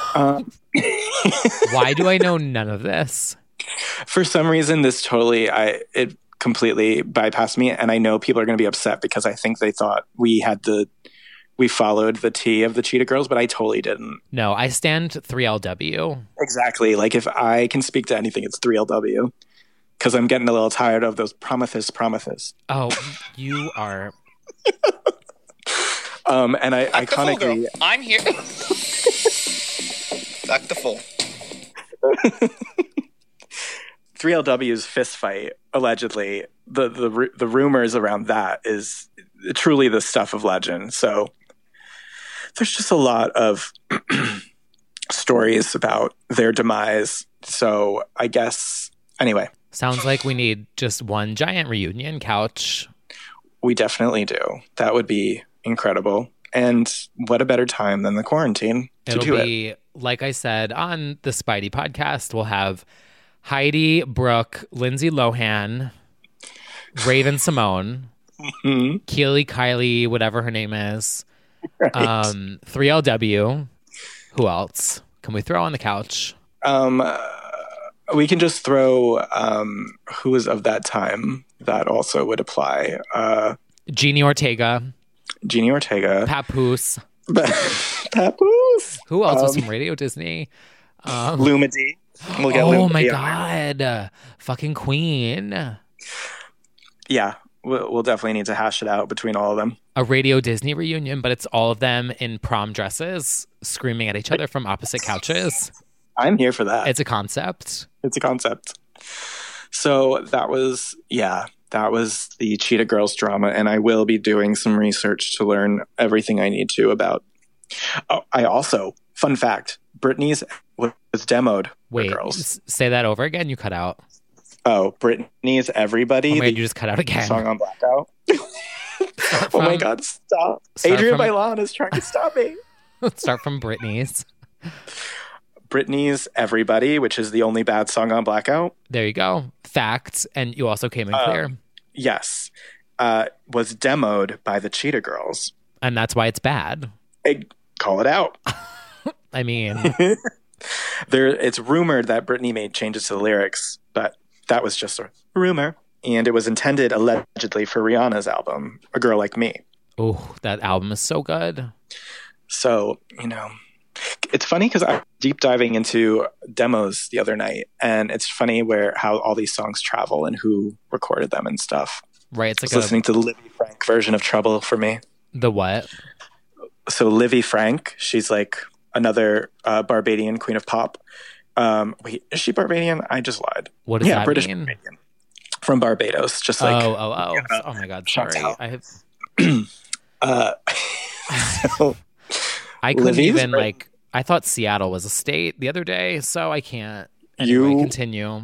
Why do I know none of this? For some reason, this it completely bypassed me. And I know people are going to be upset because I think they thought we followed the T of the Cheetah Girls, but I totally didn't. No, I stand 3LW. Exactly. Like if I can speak to anything, it's 3LW. Because I'm getting a little tired of those promises. Oh, you are. And I iconically. I'm here. Act the fool. 3LW's fist fight, allegedly, the rumors around that is truly the stuff of legend. So there's just a lot of stories about their demise. So I guess, anyway. Sounds like we need just one giant reunion couch. We definitely do. That would be incredible. And what a better time than the quarantine to do it. It'll be, like I said, on the Spidey podcast, we'll have Heidi, Brooke, Lindsay Lohan, Raven Simone, Keely, Kylie, whatever her name is, right. 3LW. Who else can we throw on the couch? We can just throw who is of that time. That also would apply. Jeannie Ortega. Papoose. Who else was from Radio Disney? Lumity. We'll get oh my God. Fucking Queen. Yeah. We'll definitely need to hash it out between all of them. A Radio Disney reunion, but it's all of them in prom dresses screaming at each other from opposite couches. I'm here for that. It's a concept. So that was the Cheetah Girls drama, and I will be doing some research to learn everything I need to about. Oh, I also, fun fact, Britney's was demoed. Wait, girls. Say that over again. You cut out. Oh, Britney's Everybody. Oh, wait, you just cut out again. Song on Blackout. Oh my God, stop. Adrian Bailon is trying to stop me. Start from Britney's. Britney's Everybody, which is the only bad song on Blackout. There you go. Facts. And you also came in clear. Yes. Was demoed by the Cheetah Girls. And that's why it's bad. Call it out. I mean. It's rumored that Britney made changes to the lyrics, but that was just a rumor. And it was intended allegedly for Rihanna's album, A Girl Like Me. Oh, that album is so good. So, it's funny because I'm deep diving into demos the other night, and it's funny how all these songs travel and who recorded them and stuff. Right. It's like listening to the Livy Frank version of Trouble for me. The what? So Livy Frank, she's like another Barbadian queen of pop. Wait, is she Barbadian? I just lied. What does that British mean? Barbadian. From Barbados, just like oh my God, sorry. I have so, I couldn't even I thought Seattle was a state the other day, so I can't. Anyway, continue.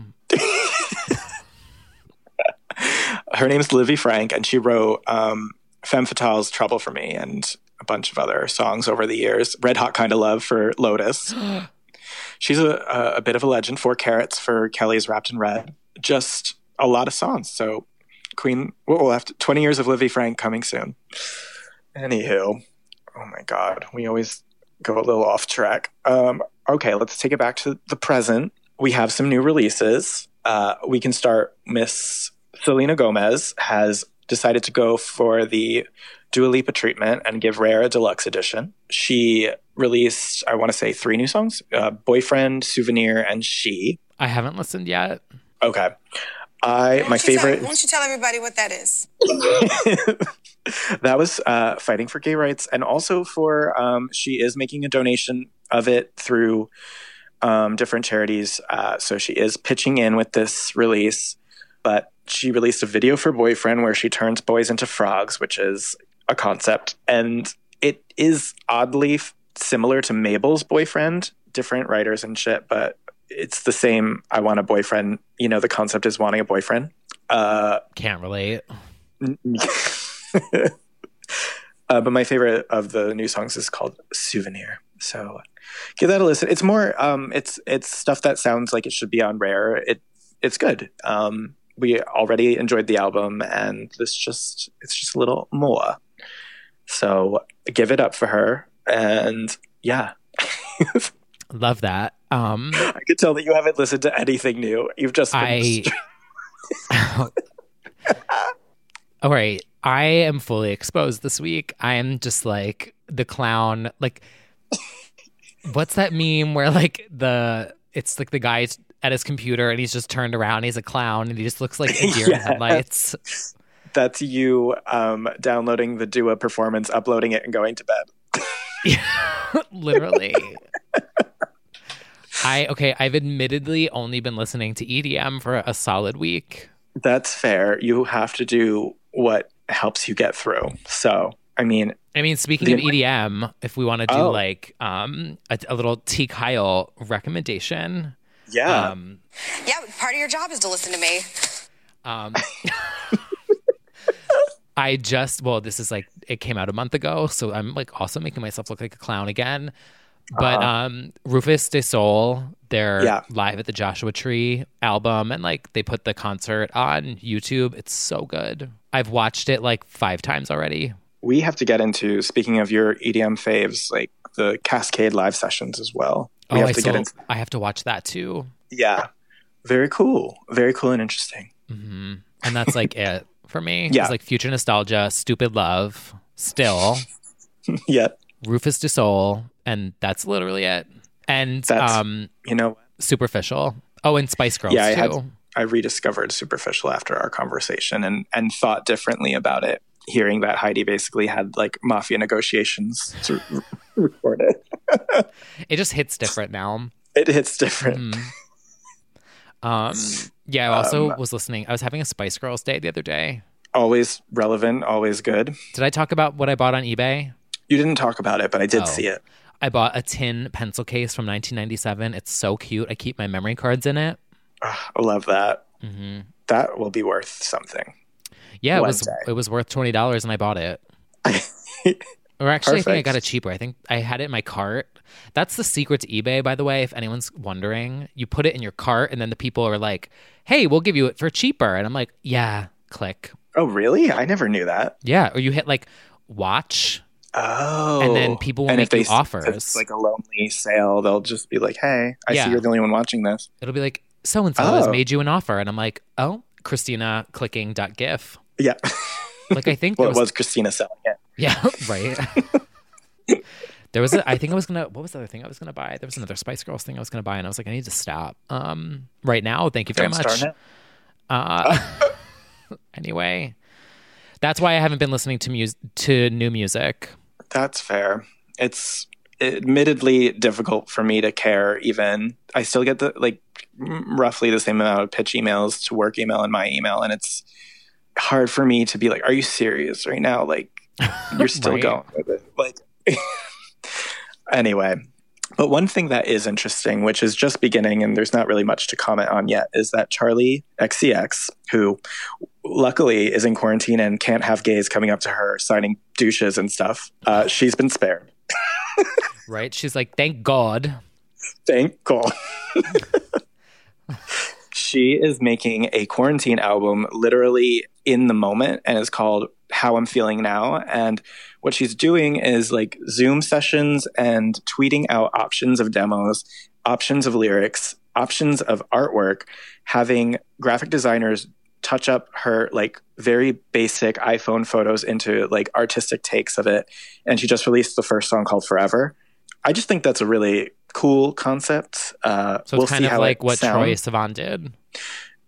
Her name's Livy Frank, and she wrote Femme Fatale's Trouble for Me and a bunch of other songs over the years. Red Hot Kind of Love for Lotus. She's a bit of a legend. 4 Carats for Kelly's Wrapped in Red. Just a lot of songs. So Queen, we'll have 20 years of Livy Frank coming soon. Anywho, oh my God, we always go a little off track. Okay, let's take it back to the present. We have some new releases. We can start. Miss Selena Gomez has decided to go for the Dua Lipa treatment and give Rare a deluxe edition. She released, I want to say, 3 new songs, Boyfriend, Souvenir, and She. I haven't listened yet. Okay. My favorite. Why don't you tell everybody what that is? That was fighting for gay rights, and also for she is making a donation of it through different charities. So she is pitching in with this release, but she released a video for Boyfriend where she turns boys into frogs, which is a concept, and it is oddly similar to Mabel's Boyfriend, different writers and shit, but it's the same. I want a boyfriend. You know, the concept is wanting a boyfriend. Can't relate. But my favorite of the new songs is called Souvenir. So give that a listen. It's more, it's stuff that sounds like it should be on Rare. It's good. We already enjoyed the album, and it's just a little more. So give it up for her. And yeah. Love that. I could tell that you haven't listened to anything new. You've just been all right. I am fully exposed this week. I am just like the clown. Like, what's that meme where like it's like the guy's at his computer and he's just turned around. He's a clown and he just looks like a deer in headlights. That's you downloading the Dua performance, uploading it, and going to bed. Literally. I've admittedly only been listening to EDM for a solid week. That's fair. You have to do what helps you get through. So, I mean, speaking of EDM, if we want to do like a little T. Kyle recommendation. Yeah. Part of your job is to listen to me. This is like, it came out a month ago, so I'm like also making myself look like a clown again. But Rufus Du Sol, they're live at the Joshua Tree album, and like they put the concert on YouTube. It's so good. I've watched it like 5 times already. We have to get into, speaking of your EDM faves, like the Cascade live sessions as well. I have to watch that too. Yeah. Very cool. Very cool and interesting. Mm-hmm. And that's like it for me. Yeah. It's like Future Nostalgia, Stupid Love, Still. Yeah. Rufus Du Sol, and that's literally it. And that's, Superficial. Oh, and Spice Girls too. I rediscovered Superficial after our conversation and thought differently about it, hearing that Heidi basically had like mafia negotiations to record it. It just hits different now. It hits different. I also was listening. I was having a Spice Girls day the other day. Always relevant, always good. Did I talk about what I bought on eBay? You didn't talk about it, but I did see it. I bought a tin pencil case from 1997. It's so cute. I keep my memory cards in it. I love that. Mm-hmm. That will be worth something. Yeah, it was worth $20 and I bought it. Or actually, Perfect. I think I got it cheaper. I think I had it in my cart. That's the secret to eBay, by the way, if anyone's wondering. You put it in your cart and then the people are like, hey, we'll give you it for cheaper. And I'm like, yeah, click. Oh, really? I never knew that. Yeah, or you hit like watch. Oh. And then people will make you offers. If it's like a lonely sale, they'll just be like, hey, I see you're the only one watching this. It'll be like, so-and-so has made you an offer. And I'm like, oh, Christina clicking.gif. Yeah. Like, I think it was Christina selling it. Yeah, right. There was what was the other thing I was going to buy? There was another Spice Girls thing I was going to buy, and I was like, I need to stop. Right now, thank you very much. Anyway, that's why I haven't been listening to new music. That's fair. It's admittedly difficult for me to care even. I still get roughly the same amount of pitch emails to work email and my email, and it's hard for me to be like, are you serious right now? Like, you're still going with it. Like, anyway. But one thing that is interesting, which is just beginning and there's not really much to comment on yet, is that Charlie XCX, who luckily is in quarantine and can't have gays coming up to her signing douches and stuff, she's been spared. Right? She's like, thank God. Thank God. She is making a quarantine album literally in the moment, and it's called How I'm Feeling Now. And what she's doing is like Zoom sessions and tweeting out options of demos, options of lyrics, options of artwork, having graphic designers touch up her like very basic iPhone photos into like artistic takes of it. And she just released the first song called Forever. I just think that's a really cool concept. So it's kind of like what Troye Sivan did.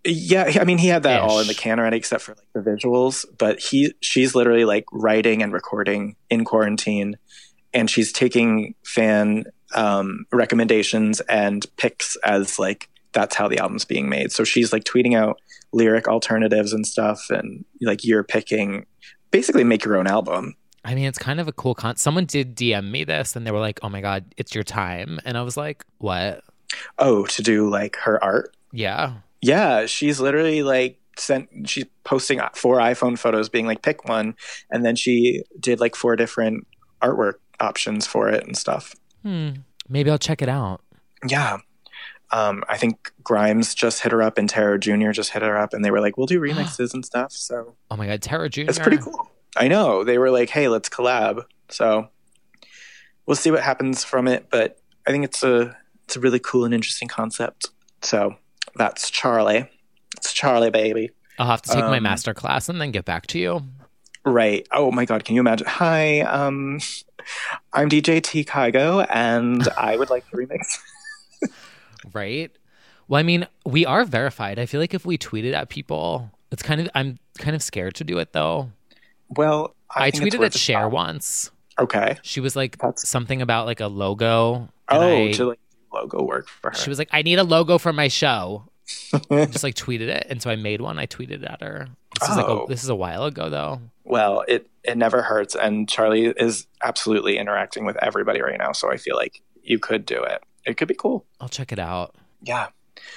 Yeah, I mean, he had that all in the Ish. can already, except for like the visuals. But she's literally like writing and recording in quarantine, and she's taking fan recommendations and picks as like that's how the album's being made. So she's like tweeting out lyric alternatives and stuff, and like you're picking, basically make your own album. I mean, it's kind of a cool someone did DM me this and they were like, oh my God, it's your time. And I was like, what? Oh, to do like her art? Yeah. Yeah, she's literally like she's posting 4 iPhone photos being like, pick one. And then she did like 4 different artwork options for it and stuff. Maybe I'll check it out. Yeah. I think Grimes just hit her up and Tara Jr. just hit her up and they were like, we'll do remixes and stuff. So Oh my God, Tara Jr. it's pretty cool. I know. They were like, hey, let's collab. So we'll see what happens from it. But I think it's a really cool and interesting concept. So that's Charlie. It's Charlie, baby. I'll have to take my master class and then get back to you. Right. Oh my God. Can you imagine? Hi, I'm DJ T Kygo and I would like to remix. Right? Well, I mean, we are verified. I feel like if we tweeted at people, I'm kind of scared to do it though. Well, I think it's tweeted worth at a Cher shot. once. Okay. She was like something about like a logo. To like logo work for her. She was like, I need a logo for my show. Just like tweeted it. And so I made one. I tweeted at her. This is a while ago though. Well, it never hurts. And Charlie is absolutely interacting with everybody right now. So I feel like you could do it. It could be cool. I'll check it out. Yeah.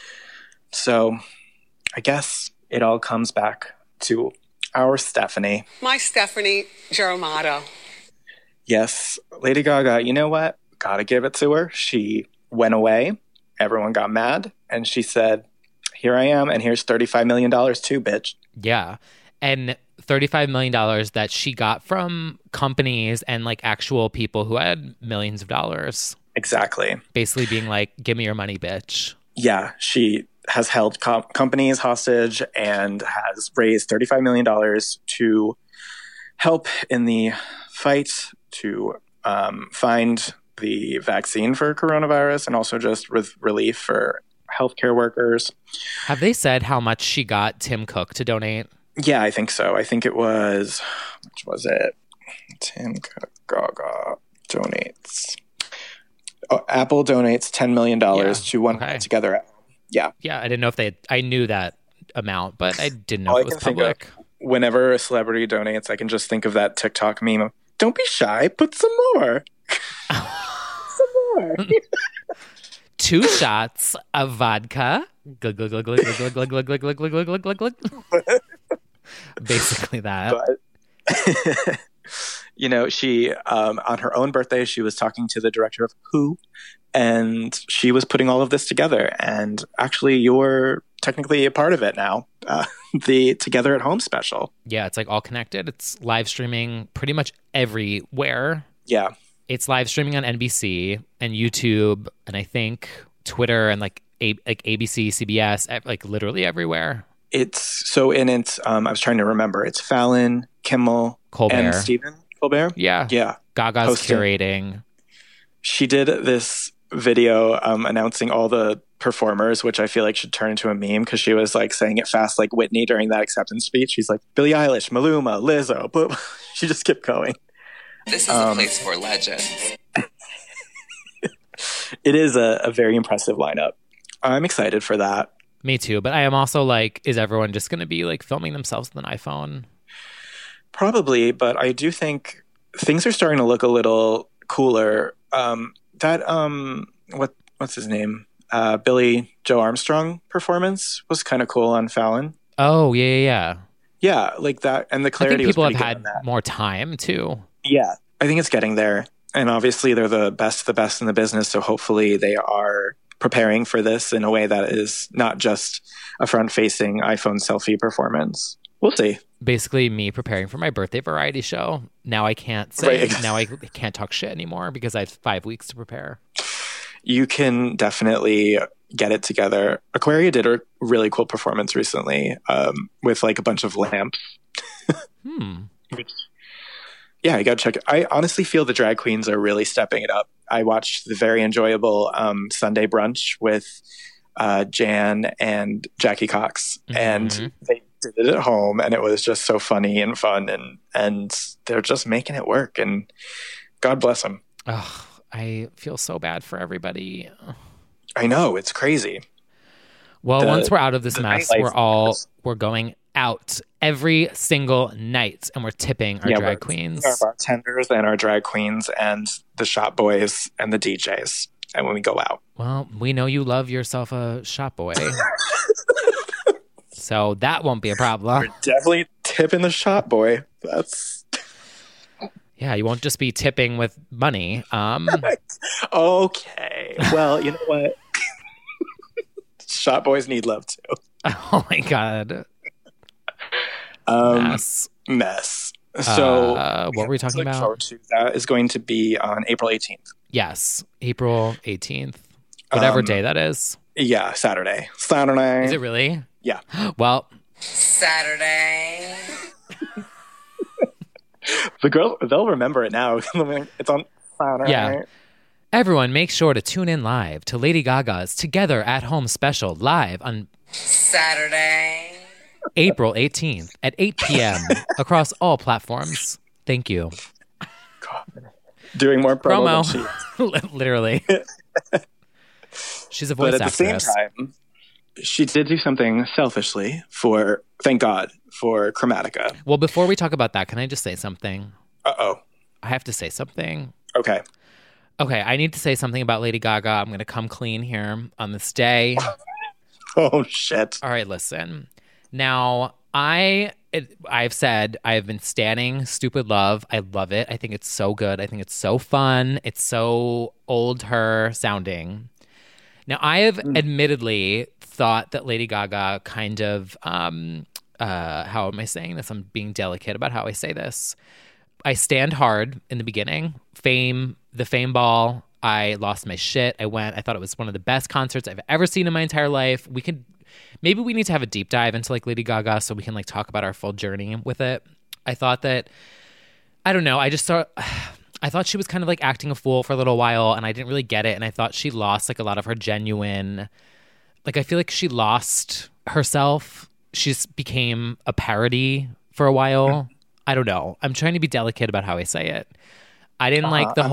So I guess it all comes back to our Stephanie. My Stephanie Germano. Yes, Lady Gaga, you know what? Gotta give it to her. She went away. Everyone got mad. And she said, here I am. And here's $35 million too, bitch. Yeah. And $35 million that she got from companies and like actual people who had millions of dollars. Exactly. Basically being like, give me your money, bitch. Yeah, she has held companies hostage and has raised $35 million to help in the fight to find the vaccine for coronavirus and also just with relief for healthcare workers. Have they said how much she got Tim Cook to donate? Yeah, I think so. I think it was, which was it? Tim Cook, Gaga donates. Oh, Apple donates $10 million to One Together. Yeah. Yeah, I didn't know if I knew that amount, but I didn't know All if it was public. Whenever a celebrity donates, I can just think of that TikTok meme of, don't be shy, put some more. Some more. 2 shots of vodka. Glug, glug, glug, glug, glug, glug, glug, glug, glug, glug, glug, glug, glug. Basically that. But, you know, she, on her own birthday, she was talking to the director of Who, and she was putting all of this together. And actually, you're technically a part of it now. The Together at Home special. Yeah, it's like all connected. It's live streaming pretty much everywhere. Yeah. It's live streaming on NBC and YouTube and I think Twitter and like ABC, CBS, like literally everywhere. It's I was trying to remember. It's Fallon, Kimmel, Colbert. and Stephen Colbert. Yeah. Yeah. Gaga's hosting. curating. She did this video announcing all the performers, which I feel like should turn into a meme because she was like saying it fast like Whitney during that acceptance speech. She's like, Billie Eilish, Maluma, Lizzo. But she just kept going. This is a place for legends. It is a very impressive lineup. I'm excited for that. Me too. But I am also like, is everyone just going to be like filming themselves with an iPhone? Probably, but I do think things are starting to look a little cooler. What's his name? Billy Joe Armstrong performance was kind of cool on Fallon. Oh, yeah. Yeah, like that. And the clarity was pretty good on that. People have had more time too. Yeah, I think it's getting there. And obviously they're the best in the business. So hopefully they are preparing for this in a way that is not just a front-facing iPhone selfie performance. We'll see. Basically me preparing for my birthday variety show. Now I can't say, now I can't talk shit anymore because I have 5 weeks to prepare. You can definitely get it together. Aquaria did a really cool performance recently with like a bunch of lamps. Yeah, you got to check it. I honestly feel the drag queens are really stepping it up. I watched the very enjoyable Sunday brunch with Jan and Jackie Cox, and they did it at home, and it was just so funny and fun, and they're just making it work, and God bless them. Oh, I feel so bad for everybody. I know, it's crazy. Well, once we're out of this mess, we're going out every single night, and we're tipping our drag queens, our bartenders, and our drag queens, and the shop boys and the DJs. And when we go out, well, we know you love yourself a shop boy, so that won't be a problem. We're definitely tipping the shop boy. That's yeah. You won't just be tipping with money. Okay. Well, you know what? Shop boys need love too. Oh my God. Mess. So what were we talking about? That is going to be on April 18th. Yes, April 18th. Whatever day that is. Yeah, Saturday. Saturday. Is it really? Yeah. Well. Saturday. They'll remember it now. It's on Saturday. Yeah. Everyone, make sure to tune in live to Lady Gaga's Together at Home special live on Saturday, April 18th at 8 p.m. across all platforms. Thank you. God. Doing more promo. Literally. She's a voice actress. But at the same time, she did do something selfishly thank God, for Chromatica. Well, before we talk about that, can I just say something? Uh-oh. I have to say something. Okay, I need to say something about Lady Gaga. I'm going to come clean here on this day. Oh, shit. All right, listen. Now, I've said I've been standing Stupid Love. I love it. I think it's so good. I think it's so fun. It's so old her sounding. Now, I have admittedly thought that Lady Gaga kind of, how am I saying this? I'm being delicate about how I say this. I stand hard in the beginning. The Fame Ball, I lost my shit. I thought it was one of the best concerts I've ever seen in my entire life. Maybe we need to have a deep dive into like Lady Gaga so we can like talk about our full journey with it. I thought that, I don't know, I thought she was kind of like acting a fool for a little while, and I didn't really get it. And I thought she lost like a lot of her genuine, like I feel like she lost herself. She just became a parody for a while. I don't know. I'm trying to be delicate about how I say it. I didn't like the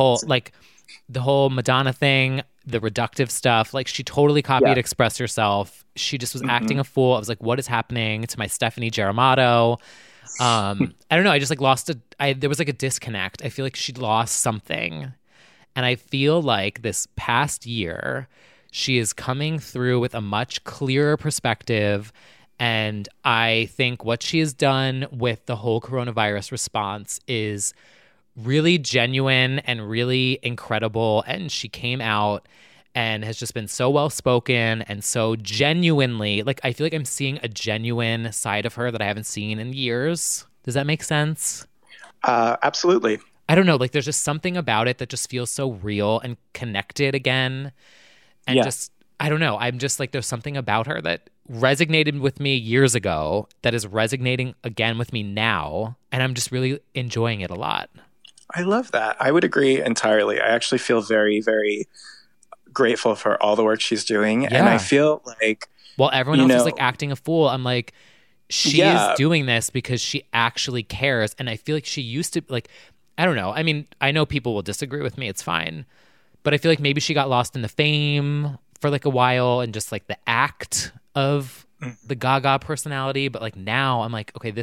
whole Madonna thing, the reductive stuff. Like she totally copied Express Yourself. She just was acting a fool. I was like, what is happening to my Stephanie Germano? I don't know. I just like there was like a disconnect. I feel like she lost something. And I feel like this past year, she is coming through with a much clearer perspective. And I think what she has done with the whole coronavirus response is really genuine and really incredible. And she came out and has just been so well-spoken and so genuinely, like, I feel like I'm seeing a genuine side of her that I haven't seen in years. Does that make sense? Absolutely. I don't know. Like, there's just something about it that just feels so real and connected again. And just, I don't know. I'm just like, there's something about her that resonated with me years ago that is resonating again with me now. And I'm just really enjoying it a lot. I love that. I would agree entirely. I actually feel very, very grateful for all the work she's doing. Yeah. And I feel like... Well, everyone else is like acting a fool. I'm like, she is doing this because she actually cares. And I feel like she used to, like, I don't know. I mean, I know people will disagree with me. It's fine. But I feel like maybe she got lost in the fame for like a while and just like the act of the Gaga personality. But like now I'm like, okay,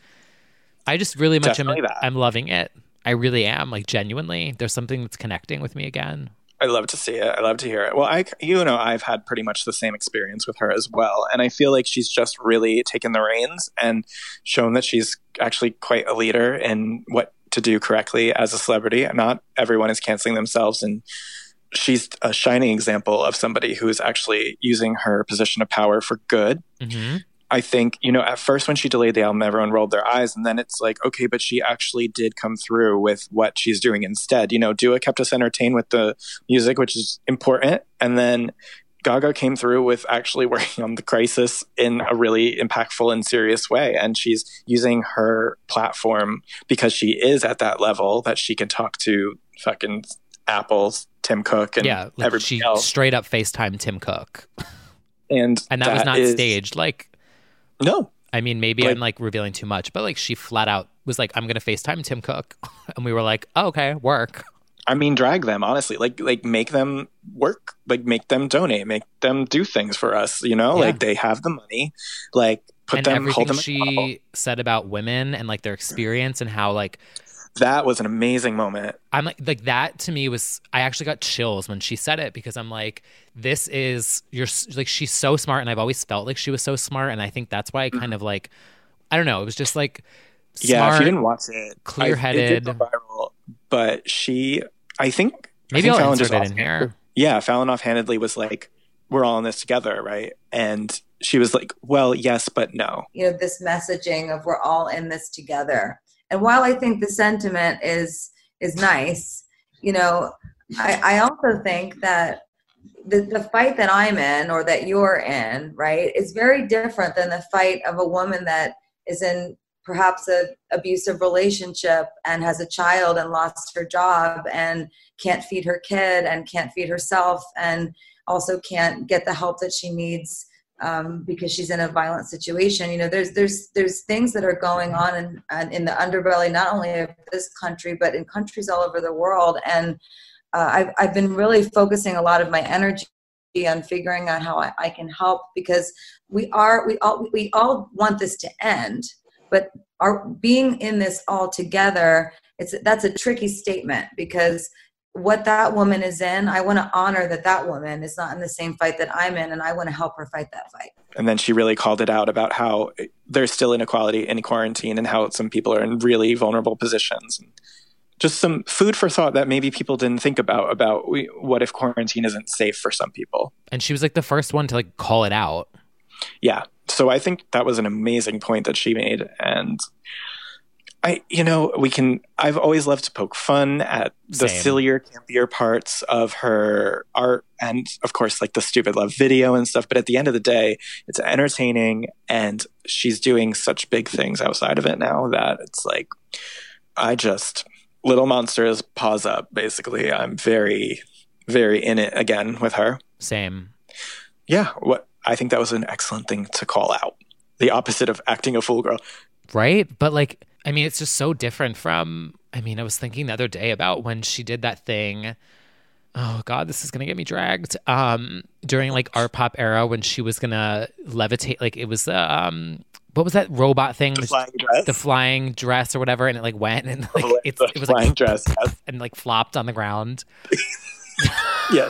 I just really much I'm loving it. I really am, like, genuinely. There's something that's connecting with me again. I love to see it. I love to hear it. Well, I've had pretty much the same experience with her as well. And I feel like she's just really taken the reins and shown that she's actually quite a leader in what to do correctly as a celebrity. Not everyone is canceling themselves. And she's a shining example of somebody who is actually using her position of power for good. Mm-hmm. I think, at first when she delayed the album, everyone rolled their eyes. And then it's like, okay, but she actually did come through with what she's doing instead. Dua kept us entertained with the music, which is important. And then Gaga came through with actually working on the crisis in a really impactful and serious way. And she's using her platform because she is at that level that she can talk to fucking Apple's Tim Cook and everybody else. Straight up FaceTime Tim Cook. And that was not staged. Like, no. I mean, maybe I'm like revealing too much, but like she flat out was like, I'm going to FaceTime Tim Cook. And we were like, oh, okay, work. I mean, drag them, honestly. Like make them work. Like make them donate. Make them do things for us, you know? Yeah. Like they have the money. Like hold everything them she accountable. said about women and like their experience and how like that was an amazing moment. I'm like that to me was, I actually got chills when she said it because I'm like, this is, you're like, she's so smart. And I've always felt like she was so smart. And I think that's why I kind of like, I don't know. It was just like smart. Yeah, if you didn't watch it, clear-headed. It did go viral, but I think I'll Fallon insert just it in here. Yeah, Fallon offhandedly was like, we're all in this together, right? And she was like, well, yes, but no. You know, this messaging of we're all in this together. And while I think the sentiment is nice, you know, I also think that the fight that I'm in or that you're in, right, is very different than the fight of a woman that is in perhaps an abusive relationship and has a child and lost her job and can't feed her kid and can't feed herself and also can't get the help that she needs because she's in a violent situation. You know, there's things that are going on in the underbelly, not only of this country, but in countries all over the world. And I've been really focusing a lot of my energy on figuring out how I can help, because we all want this to end, but our being in this all together, that's a tricky statement, because what that woman is in, I want to honor that woman is not in the same fight that I'm in, and I want to help her fight that fight. And then she really called it out about how there's still inequality in quarantine and how some people are in really vulnerable positions. And just some food for thought that maybe people didn't think about what if quarantine isn't safe for some people. And she was like the first one to like call it out. Yeah. So I think that was an amazing point that she made. And I've always loved to poke fun at the sillier, campier parts of her art and, of course, like the Stupid Love video and stuff. But at the end of the day, it's entertaining, and she's doing such big things outside of it now that it's like, Little Monsters, paws up, basically. I'm very, very in it again with her. Same. Yeah. I think that was an excellent thing to call out. The opposite of acting a fool girl. Right? But like, I mean, it's just so different from, I was thinking the other day about when she did that thing. Oh God, this is going to get me dragged. During like art pop era, when she was going to levitate, like it was what was that robot thing? The flying dress? The flying dress or whatever. And it like went and like, it was flying like, dress, yes. And like flopped on the ground. Yeah.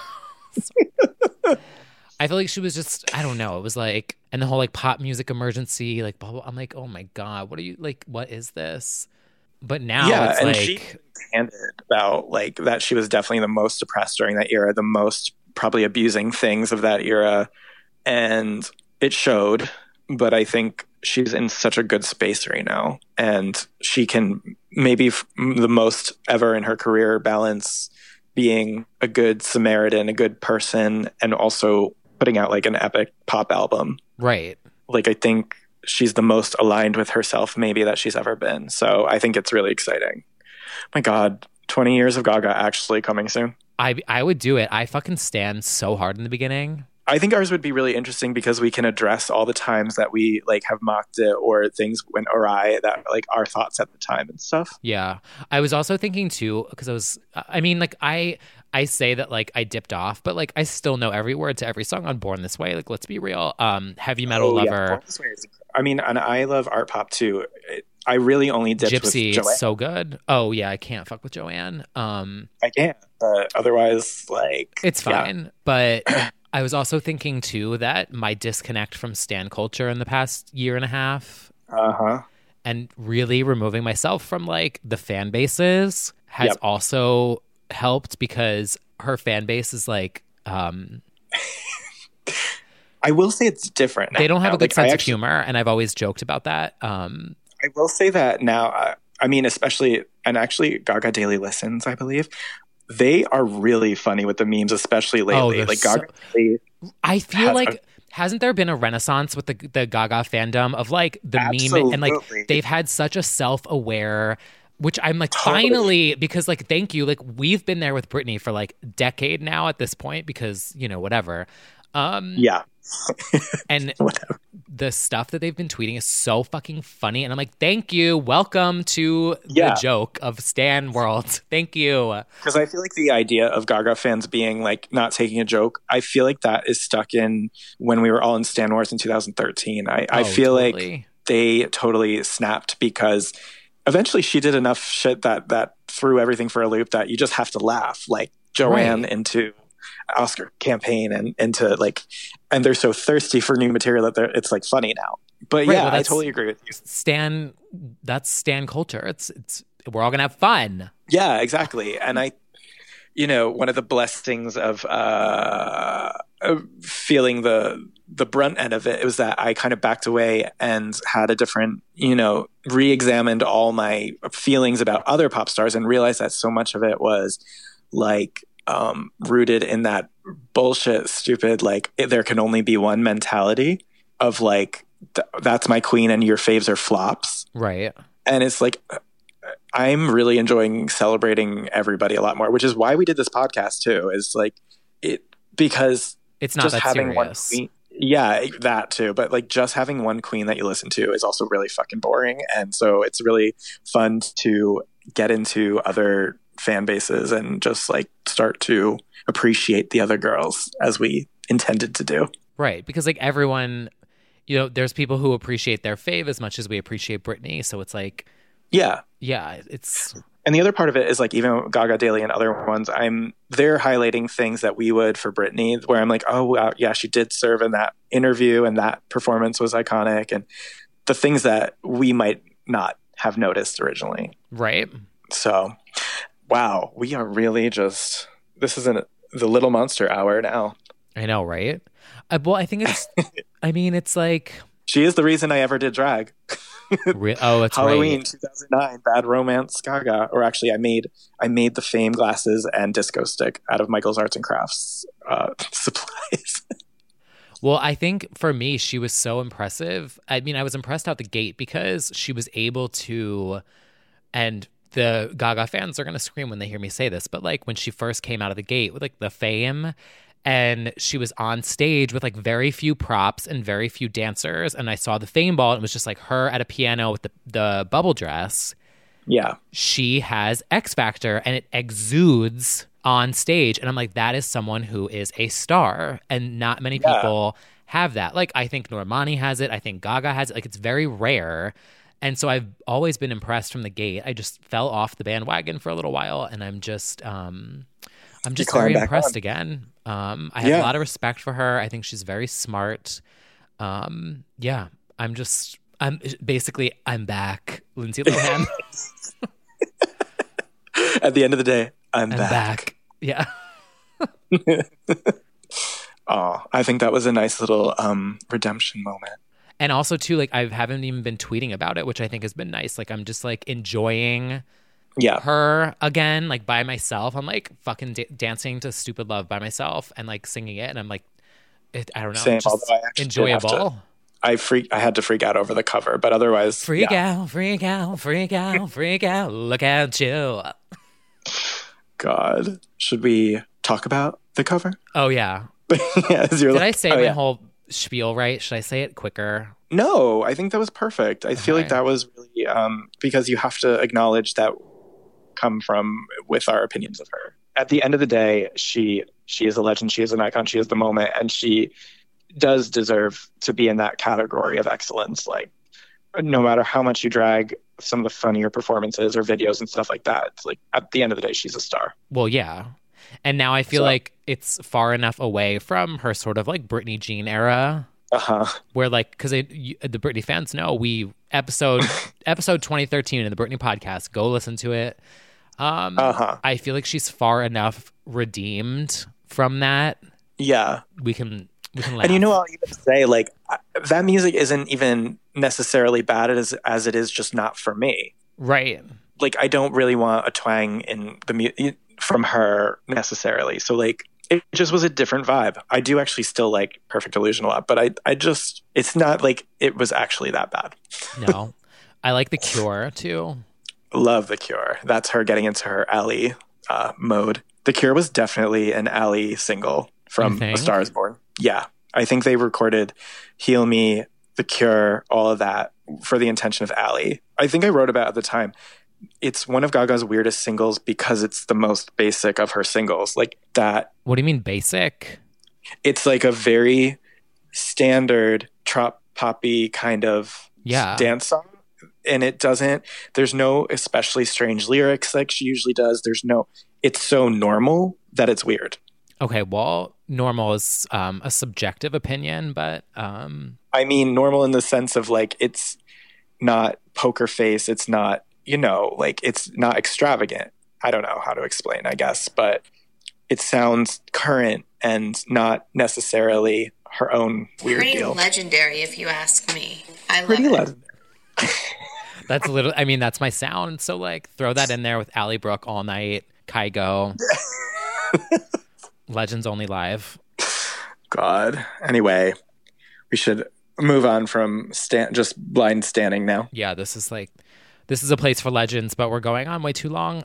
I feel like she was just, I don't know. It was like, and the whole like pop music emergency, like, blah, blah, I'm like, oh my God, what is this? But now it's like. She candid about like that she was definitely the most oppressed during that era, the most probably abusing things of that era. And it showed, but I think she's in such a good space right now. And she can maybe the most ever in her career balance being a good Samaritan, a good person, and also putting out like an epic pop album. Right. Like I think she's the most aligned with herself maybe that she's ever been. So I think it's really exciting. My God, 20 years of Gaga actually coming soon. I would do it. I fucking stand so hard in the beginning. I think ours would be really interesting because we can address all the times that we like have mocked it or things went awry, that like our thoughts at the time and stuff. Yeah. I was also thinking too, because I say that like I dipped off, but like I still know every word to every song on Born This Way. Like, let's be real. Heavy Metal Lover. Yeah. Born This Way is, and I love art pop too. I really only dipped Gypsy, with Joanne. It's so good. Oh yeah, I can't fuck with Joanne. I can't, but otherwise, like it's fine. Yeah. But I was also thinking too that my disconnect from stan culture in the past year and a half, and really removing myself from like the fan bases has also helped, because her fan base is like. I will say it's different now. They don't have a good sense of humor, and I've always joked about that. I will say that now, especially, and actually Gaga Daily Listens, I believe, they are really funny with the memes, especially lately. Like Gaga Daily I feel like, hasn't there been a renaissance with the Gaga fandom of like the meme? And like they've had such a self-aware, which I'm like, finally, because like, thank you. Like we've been there with Britney for like a decade now at this point, because, whatever. And Whatever. the stuff that they've been tweeting is so fucking funny. And I'm like, thank you. Welcome to the joke of Stan World. Thank you. Because I feel like the idea of Gaga fans being like not taking a joke, I feel like that is stuck in when we were all in Stan Wars in 2013. I feel like they totally snapped because eventually she did enough shit that threw everything for a loop that you just have to laugh. Like Joanne into Oscar campaign and into like, and they're so thirsty for new material that it's like funny now. But yeah, I totally agree with you. That's Stan culture. It's we're all gonna have fun. Yeah, exactly. And one of the blessings of feeling the brunt end of it was that I kind of backed away and had a different, re-examined all my feelings about other pop stars and realized that so much of it was like rooted in that bullshit, stupid, like there can only be one mentality of like, that's my queen and your faves are flops. Right. And it's like, I'm really enjoying celebrating everybody a lot more, which is why we did this podcast too, is like because it's not just that having serious. one queen. Yeah, that too. But like just having one queen that you listen to is also really fucking boring. And so it's really fun to get into other fan bases and just like start to appreciate the other girls as we intended to do. Right. Because like everyone, there's people who appreciate their fave as much as we appreciate Britney. So it's like, yeah, it's. And the other part of it is like even Gaga Daily and other ones, they're highlighting things that we would for Britney, where I'm like, oh wow, yeah, she did serve in that interview and that performance was iconic, and the things that we might not have noticed originally. Right. So, wow, we are really this isn't the Little Monster hour now. I know, right? Well, I think it's. It's like she is the reason I ever did drag. It's Halloween right. 2009, Bad Romance Gaga. Or actually, I made the Fame glasses and disco stick out of Michael's Arts and Crafts supplies. Well, I think for me, she was so impressive. I was impressed out the gate because she was able to, and the Gaga fans are going to scream when they hear me say this, but like when she first came out of the gate with like the Fame, and she was on stage with like very few props and very few dancers. And I saw the Fame ball and it was just like her at a piano with the bubble dress. Yeah. She has X Factor and it exudes on stage. And I'm like, that is someone who is a star. And not many people have that. Like, I think Normani has it. I think Gaga has it. Like, it's very rare. And so I've always been impressed from the gate. I just fell off the bandwagon for a little while. And I'm just very impressed again. I have a lot of respect for her. I think she's very smart. I'm back, Lindsay Lohan. At the end of the day, I'm back. Yeah. Oh, I think that was a nice little redemption moment. And also too, like I haven't even been tweeting about it, which I think has been nice. Like I'm just like enjoying her again, like by myself. I'm like fucking dancing to Stupid Love by myself and like singing it. And I'm like, I don't know, same, just although I actually enjoyable. I had to freak out over the cover, but otherwise, freak out, look at you. God, should we talk about the cover? Oh yeah. Did I say my whole spiel right? Should I say it quicker? No, I think that was perfect. I feel like that was really because you have to acknowledge that come from with our opinions of her. At the end of the day, she is a legend. She is an icon. She is the moment, and she does deserve to be in that category of excellence. Like, no matter how much you drag some of the funnier performances or videos and stuff like that, it's like at the end of the day, she's a star. Well, yeah. And now I feel like it's far enough away from her sort of like Britney Jean era. Where like, because the Britney fans know episode 2013 in the Britney podcast, go listen to it. I feel like she's far enough redeemed from that. Yeah. We can laugh. And I'll even say like that music isn't even necessarily bad as it is just not for me. Right. Like I don't really want a twang in the music from her necessarily. So like it just was a different vibe. I do actually still like Perfect Illusion a lot, but I just, it's not like it was actually that bad. No. I like The Cure too. Love The Cure. That's her getting into her Ally mode. The Cure was definitely an Ally single from A Star Is Born. Yeah. I think they recorded Heal Me, The Cure, all of that for the intention of Ally. I think I wrote about at the time, it's one of Gaga's weirdest singles because it's the most basic of her singles. Like that. What do you mean basic? It's like a very standard trop poppy kind of dance song. And there's no especially strange lyrics like she usually does. It's so normal that it's weird. Okay, well, normal is a subjective opinion, but... I mean, normal in the sense of like, it's not poker face. It's not, like it's not extravagant. I don't know how to explain, I guess, but it sounds current and not necessarily her own weird Pretty deal. legendary, if you ask me. I love Pretty it. legendary. That's my sound. So like throw that in there with Ally Brooke All Night, Kygo. Legends Only Live. God. Anyway, we should move on from just blind standing now. Yeah, this is a place for legends, but we're going on way too long.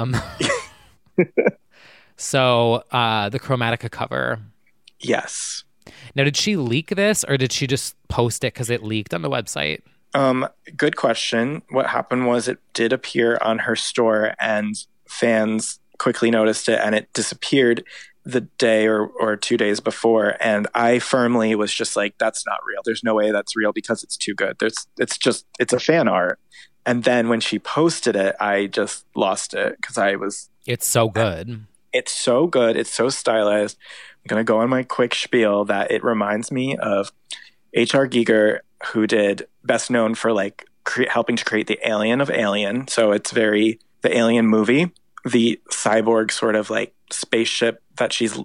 So the Chromatica cover. Yes. Now, did she leak this or did she just post it because it leaked on the website? Good question. What happened was it did appear on her store and fans quickly noticed it and it disappeared the day or 2 days before. And I firmly was just like, that's not real. There's no way that's real because it's too good. It's a fan art. And then when she posted it, I just lost it because it's so good. It's so good. It's so stylized. I'm going to go on my quick spiel that it reminds me of H.R. Giger, who did best known for like helping to create the Alien of Alien. So it's the Alien movie, the cyborg sort of like spaceship that she's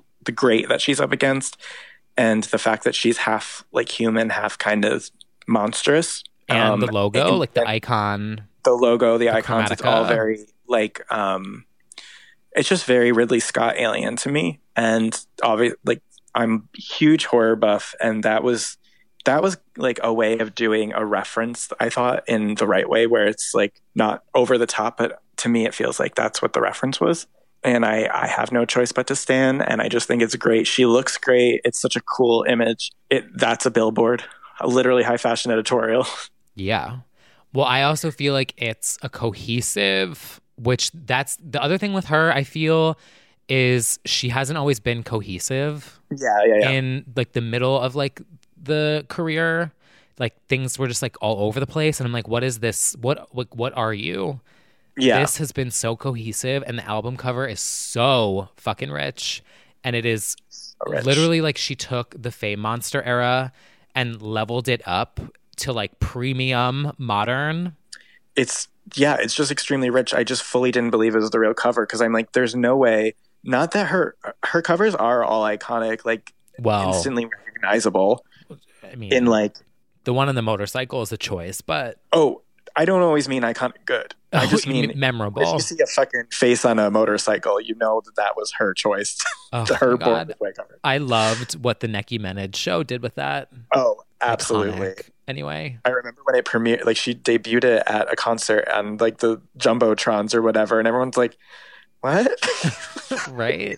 up against, and the fact that she's half like human, half kind of monstrous. And the logo, like the icon. The logo, the icons, Chromatica. It's all very like, it's just very Ridley Scott Alien to me. And obviously, like, I'm a huge horror buff, and that was like a way of doing a reference, I thought, in the right way, where it's like not over the top, but to me it feels like that's what the reference was. And I have no choice but to stan, and I just think it's great. She looks great. It's such a cool image. That's a billboard, a literally high fashion editorial. Yeah. Well, I also feel like it's a cohesive, which that's the other thing with her, I feel, is she hasn't always been cohesive. Yeah. In like the middle of like the career, like things were just like all over the place, and I'm like, what is this? What are you? Yeah. This has been so cohesive, and the album cover is so fucking rich, and it is literally like she took the Fame Monster era and leveled it up to like premium modern. It's just extremely rich. I just fully didn't believe it was the real cover because I'm like, there's no way. Not that her covers are all iconic, like instantly recognizable. I mean, in like the one on the motorcycle is a choice, but I don't always mean iconic good. I just mean memorable. If you see a fucking face on a motorcycle, you know that was her choice. Her Born This Way cover. I loved what the Nicki Minaj show did with that. Oh, absolutely. Iconic. Anyway, I remember when it premiered, like she debuted it at a concert on like the Jumbotrons or whatever, and everyone's like, "What?" Right.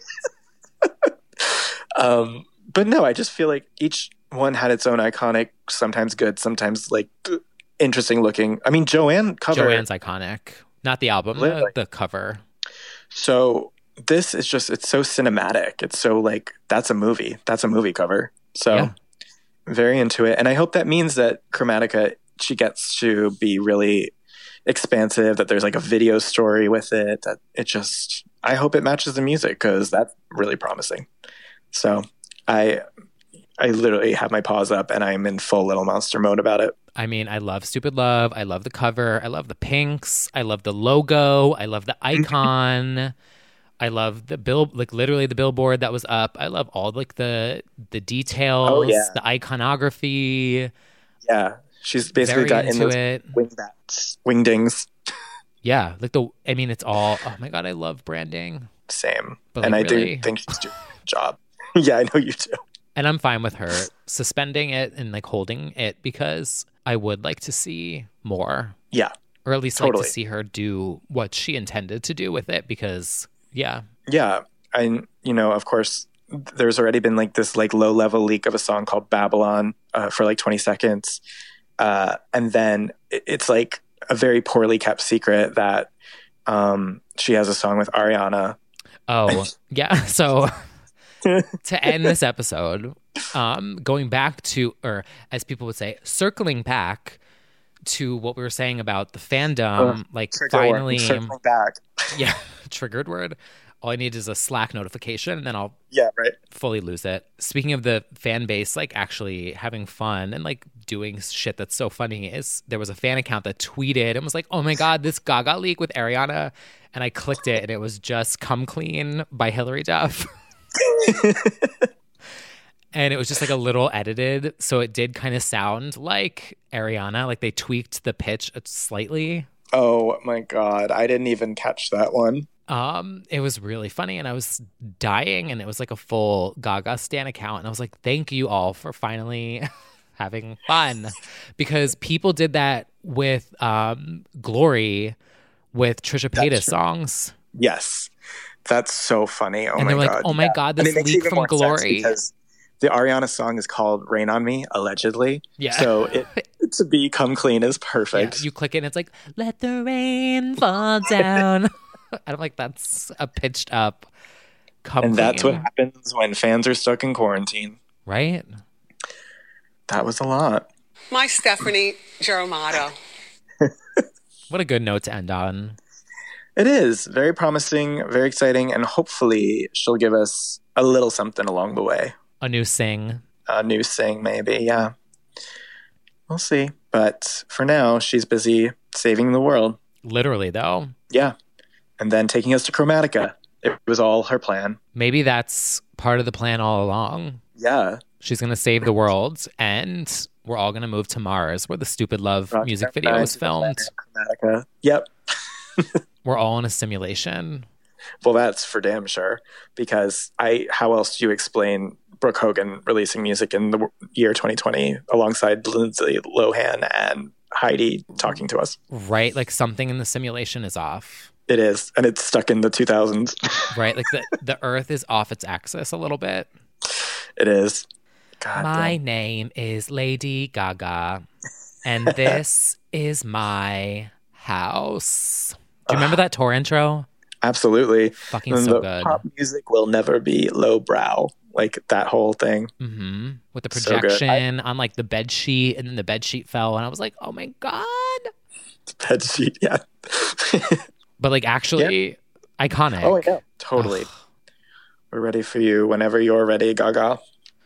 But no, I just feel like each one had its own iconic, sometimes good, sometimes like interesting looking. I mean, Joanne's iconic, not the album, the cover. So this is it's so cinematic. It's so like that's a movie cover. So very into it, and I hope that means that Chromatica, she gets to be really expansive. That there's like a video story with it. That it just, I hope it matches the music because that's really promising. So I literally have my paws up and I'm in full Little Monster mode about it. I mean, I love Stupid Love. I love the cover. I love the pinks. I love the logo. I love the icon. I love the literally the billboard that was up. I love all like the details, the iconography. Yeah. She's basically got in those wingdings. Yeah. Like it's all, oh my God, I love branding. Same. But and I do think she's doing a good job. Yeah, I know you do. And I'm fine with her suspending it and like holding it because I would like to see more. Yeah. Or at least like to see her do what she intended to do with it because, yeah. Yeah. And, of course, there's already been like this like low level leak of a song called Babylon for like 20 seconds. And then it's like a very poorly kept secret that she has a song with Ariana. Oh, yeah. So to end this episode, going back to, or as people would say, circling back to what we were saying about the fandom, like finally circling back. Yeah, triggered word. All I need is a Slack notification, and then I'll fully lose it. Speaking of the fan base, like actually having fun and like doing shit that's so funny, is there was a fan account that tweeted and was like, "Oh my god, this Gaga leak with Ariana," and I clicked it, and it was just "Come Clean" by Hilary Duff. And it was just like a little edited, so it did kind of sound like Ariana, like they tweaked the pitch slightly. Oh my god, I didn't even catch that one. It was really funny, and I was dying, and it was like a full Gaga stan account, and I was like, thank you all for finally having fun, because people did that with Glory, with Trisha Paytas songs. Yes, that's so funny. Oh and my they're god! Like, oh my god, this leak from Glory. Because the Ariana song is called "Rain on Me," allegedly. Yeah. So it to be "Come Clean" is perfect. Yeah, you click it, and it's like, "Let the rain fall down." And I'm like, that's a pitched up Come And Clean. that's what happens when fans are stuck in quarantine. Right? That was a lot. My Stephanie Germano. What a good note to end on. It is. Very promising, very exciting, and hopefully she'll give us a little something along the way. A new sing. A new sing, maybe, yeah. We'll see. But for now, she's busy saving the world. Literally, though. Yeah. And then taking us to Chromatica. It was all her plan. Maybe that's part of the plan all along. Yeah. She's going to save the world, and we're all going to move to Mars, where the Stupid Love music video was filmed. Chromatica. Yep. We're all in a simulation. Well, that's for damn sure. Because how else do you explain Brooke Hogan releasing music in the year 2020 alongside Lindsay Lohan and Heidi talking to us? Right, like something in the simulation is off. It is, and it's stuck in the 2000s. Right, like the Earth is off its axis a little bit. It is. God my damn. name is Lady Gaga, and this is my house. Do you remember that tour intro? Absolutely. Fucking so good. Pop music will never be lowbrow. Like that whole thing. Mm-hmm. With the projection on like the bed sheet, and then the bed sheet fell, and I was like, oh my god. Bed sheet, yeah. But like actually iconic. Oh yeah, totally. We're ready for you whenever you're ready, Gaga.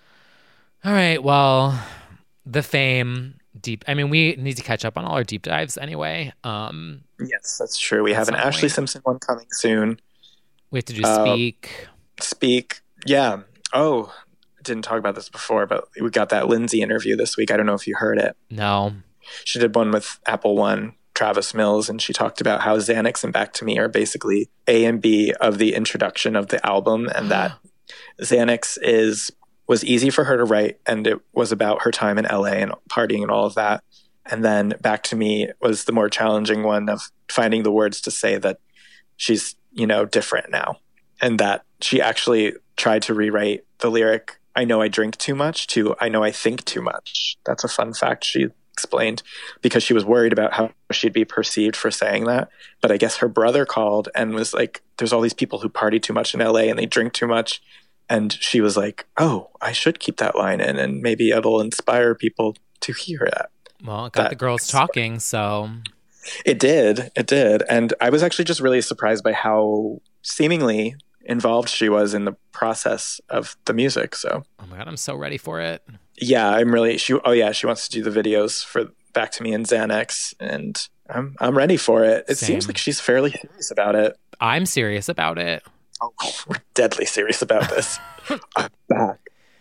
All right, well, the fame deep. I mean, we need to catch up on all our deep dives anyway. Yes, that's true. We have an Ashley Simpson one coming soon. We have to do Speak. Speak, yeah. Oh, I didn't talk about this before, but we got that Lindsay interview this week. I don't know if you heard it. No. She did one with Apple One, Travis Mills, and she talked about how Xanax and Back to Me are basically A and B of the introduction of the album, and that Xanax was easy for her to write, and it was about her time in LA and partying and all of that. And then Back to Me was the more challenging one of finding the words to say that she's, different now. And that she actually tried to rewrite the lyric, I know I drink too much, to I know I think too much. That's a fun fact she explained, because she was worried about how she'd be perceived for saying that. But I guess her brother called and was like, there's all these people who party too much in LA and they drink too much. And she was like, oh, I should keep that line in, and maybe it'll inspire people to hear that. Well, it got the girls talking, so. It did. And I was actually just really surprised by how seemingly involved she was in the process of the music. So. Oh my God, I'm so ready for it. Yeah, she wants to do the videos for Back to Me and Xanax, and I'm ready for it. It seems like she's fairly serious about it. I'm serious about it. Oh, we're deadly serious about this. I'm back.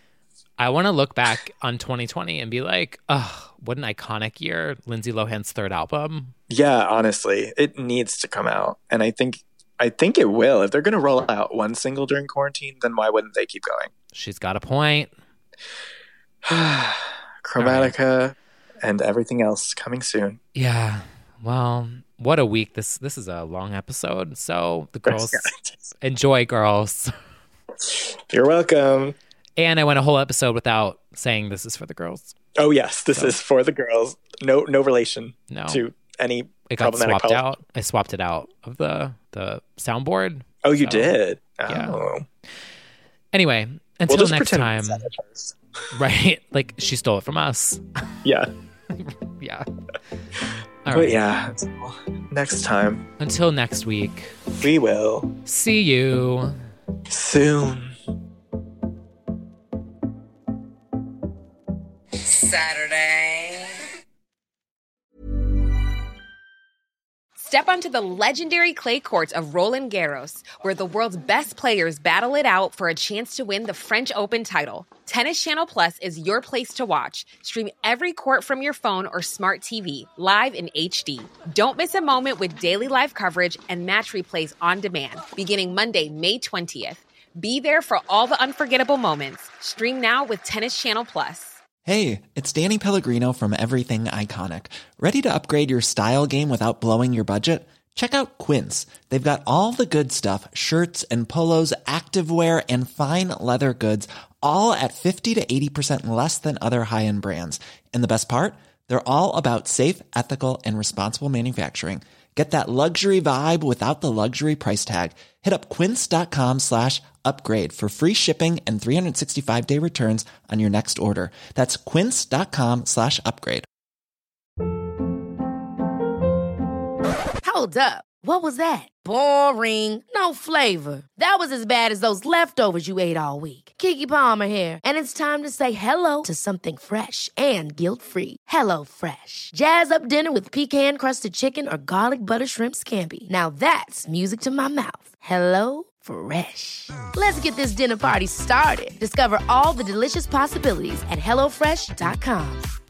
I want to look back on 2020 and be like, oh, what an iconic year. Lindsay Lohan's third album. Yeah, honestly, it needs to come out. And I think it will. If they're going to roll out one single during quarantine, then why wouldn't they keep going? She's got a point. Chromatica and everything else coming soon. Yeah. Well, what a week. This is a long episode. So the girls enjoy, girls. You're welcome. And I went a whole episode without saying this is for the girls. Oh, yes. This is for the girls. No relation to any problematic swapped out. I swapped it out of the soundboard. Oh, you did? Yeah. Oh. Anyway, until we'll next time. Right? Like, she stole it from us. Yeah. Yeah. All right. Yeah. Next time. Until next week. We will. See you. Soon. Saturday. Step onto the legendary clay courts of Roland Garros, where the world's best players battle it out for a chance to win the French Open title. Tennis Channel Plus is your place to watch. Stream every court from your phone or smart TV, live in HD. Don't miss a moment with daily live coverage and match replays on demand, beginning Monday, May 20th. Be there for all the unforgettable moments. Stream now with Tennis Channel Plus. Hey, it's Danny Pellegrino from Everything Iconic. Ready to upgrade your style game without blowing your budget? Check out Quince. They've got all the good stuff, shirts and polos, activewear, and fine leather goods, all at 50 to 80% less than other high-end brands. And the best part? They're all about safe, ethical, and responsible manufacturing. Get that luxury vibe without the luxury price tag. Hit up quince.com/upgrade for free shipping and 365-day returns on your next order. That's quince.com/upgrade. Hold up. What was that? Boring. No flavor. That was as bad as those leftovers you ate all week. Keke Palmer here. And it's time to say hello to something fresh and guilt-free. Hello Fresh. Jazz up dinner with pecan-crusted chicken or garlic butter shrimp scampi. Now that's music to my mouth. Hello Fresh. Let's get this dinner party started. Discover all the delicious possibilities at HelloFresh.com.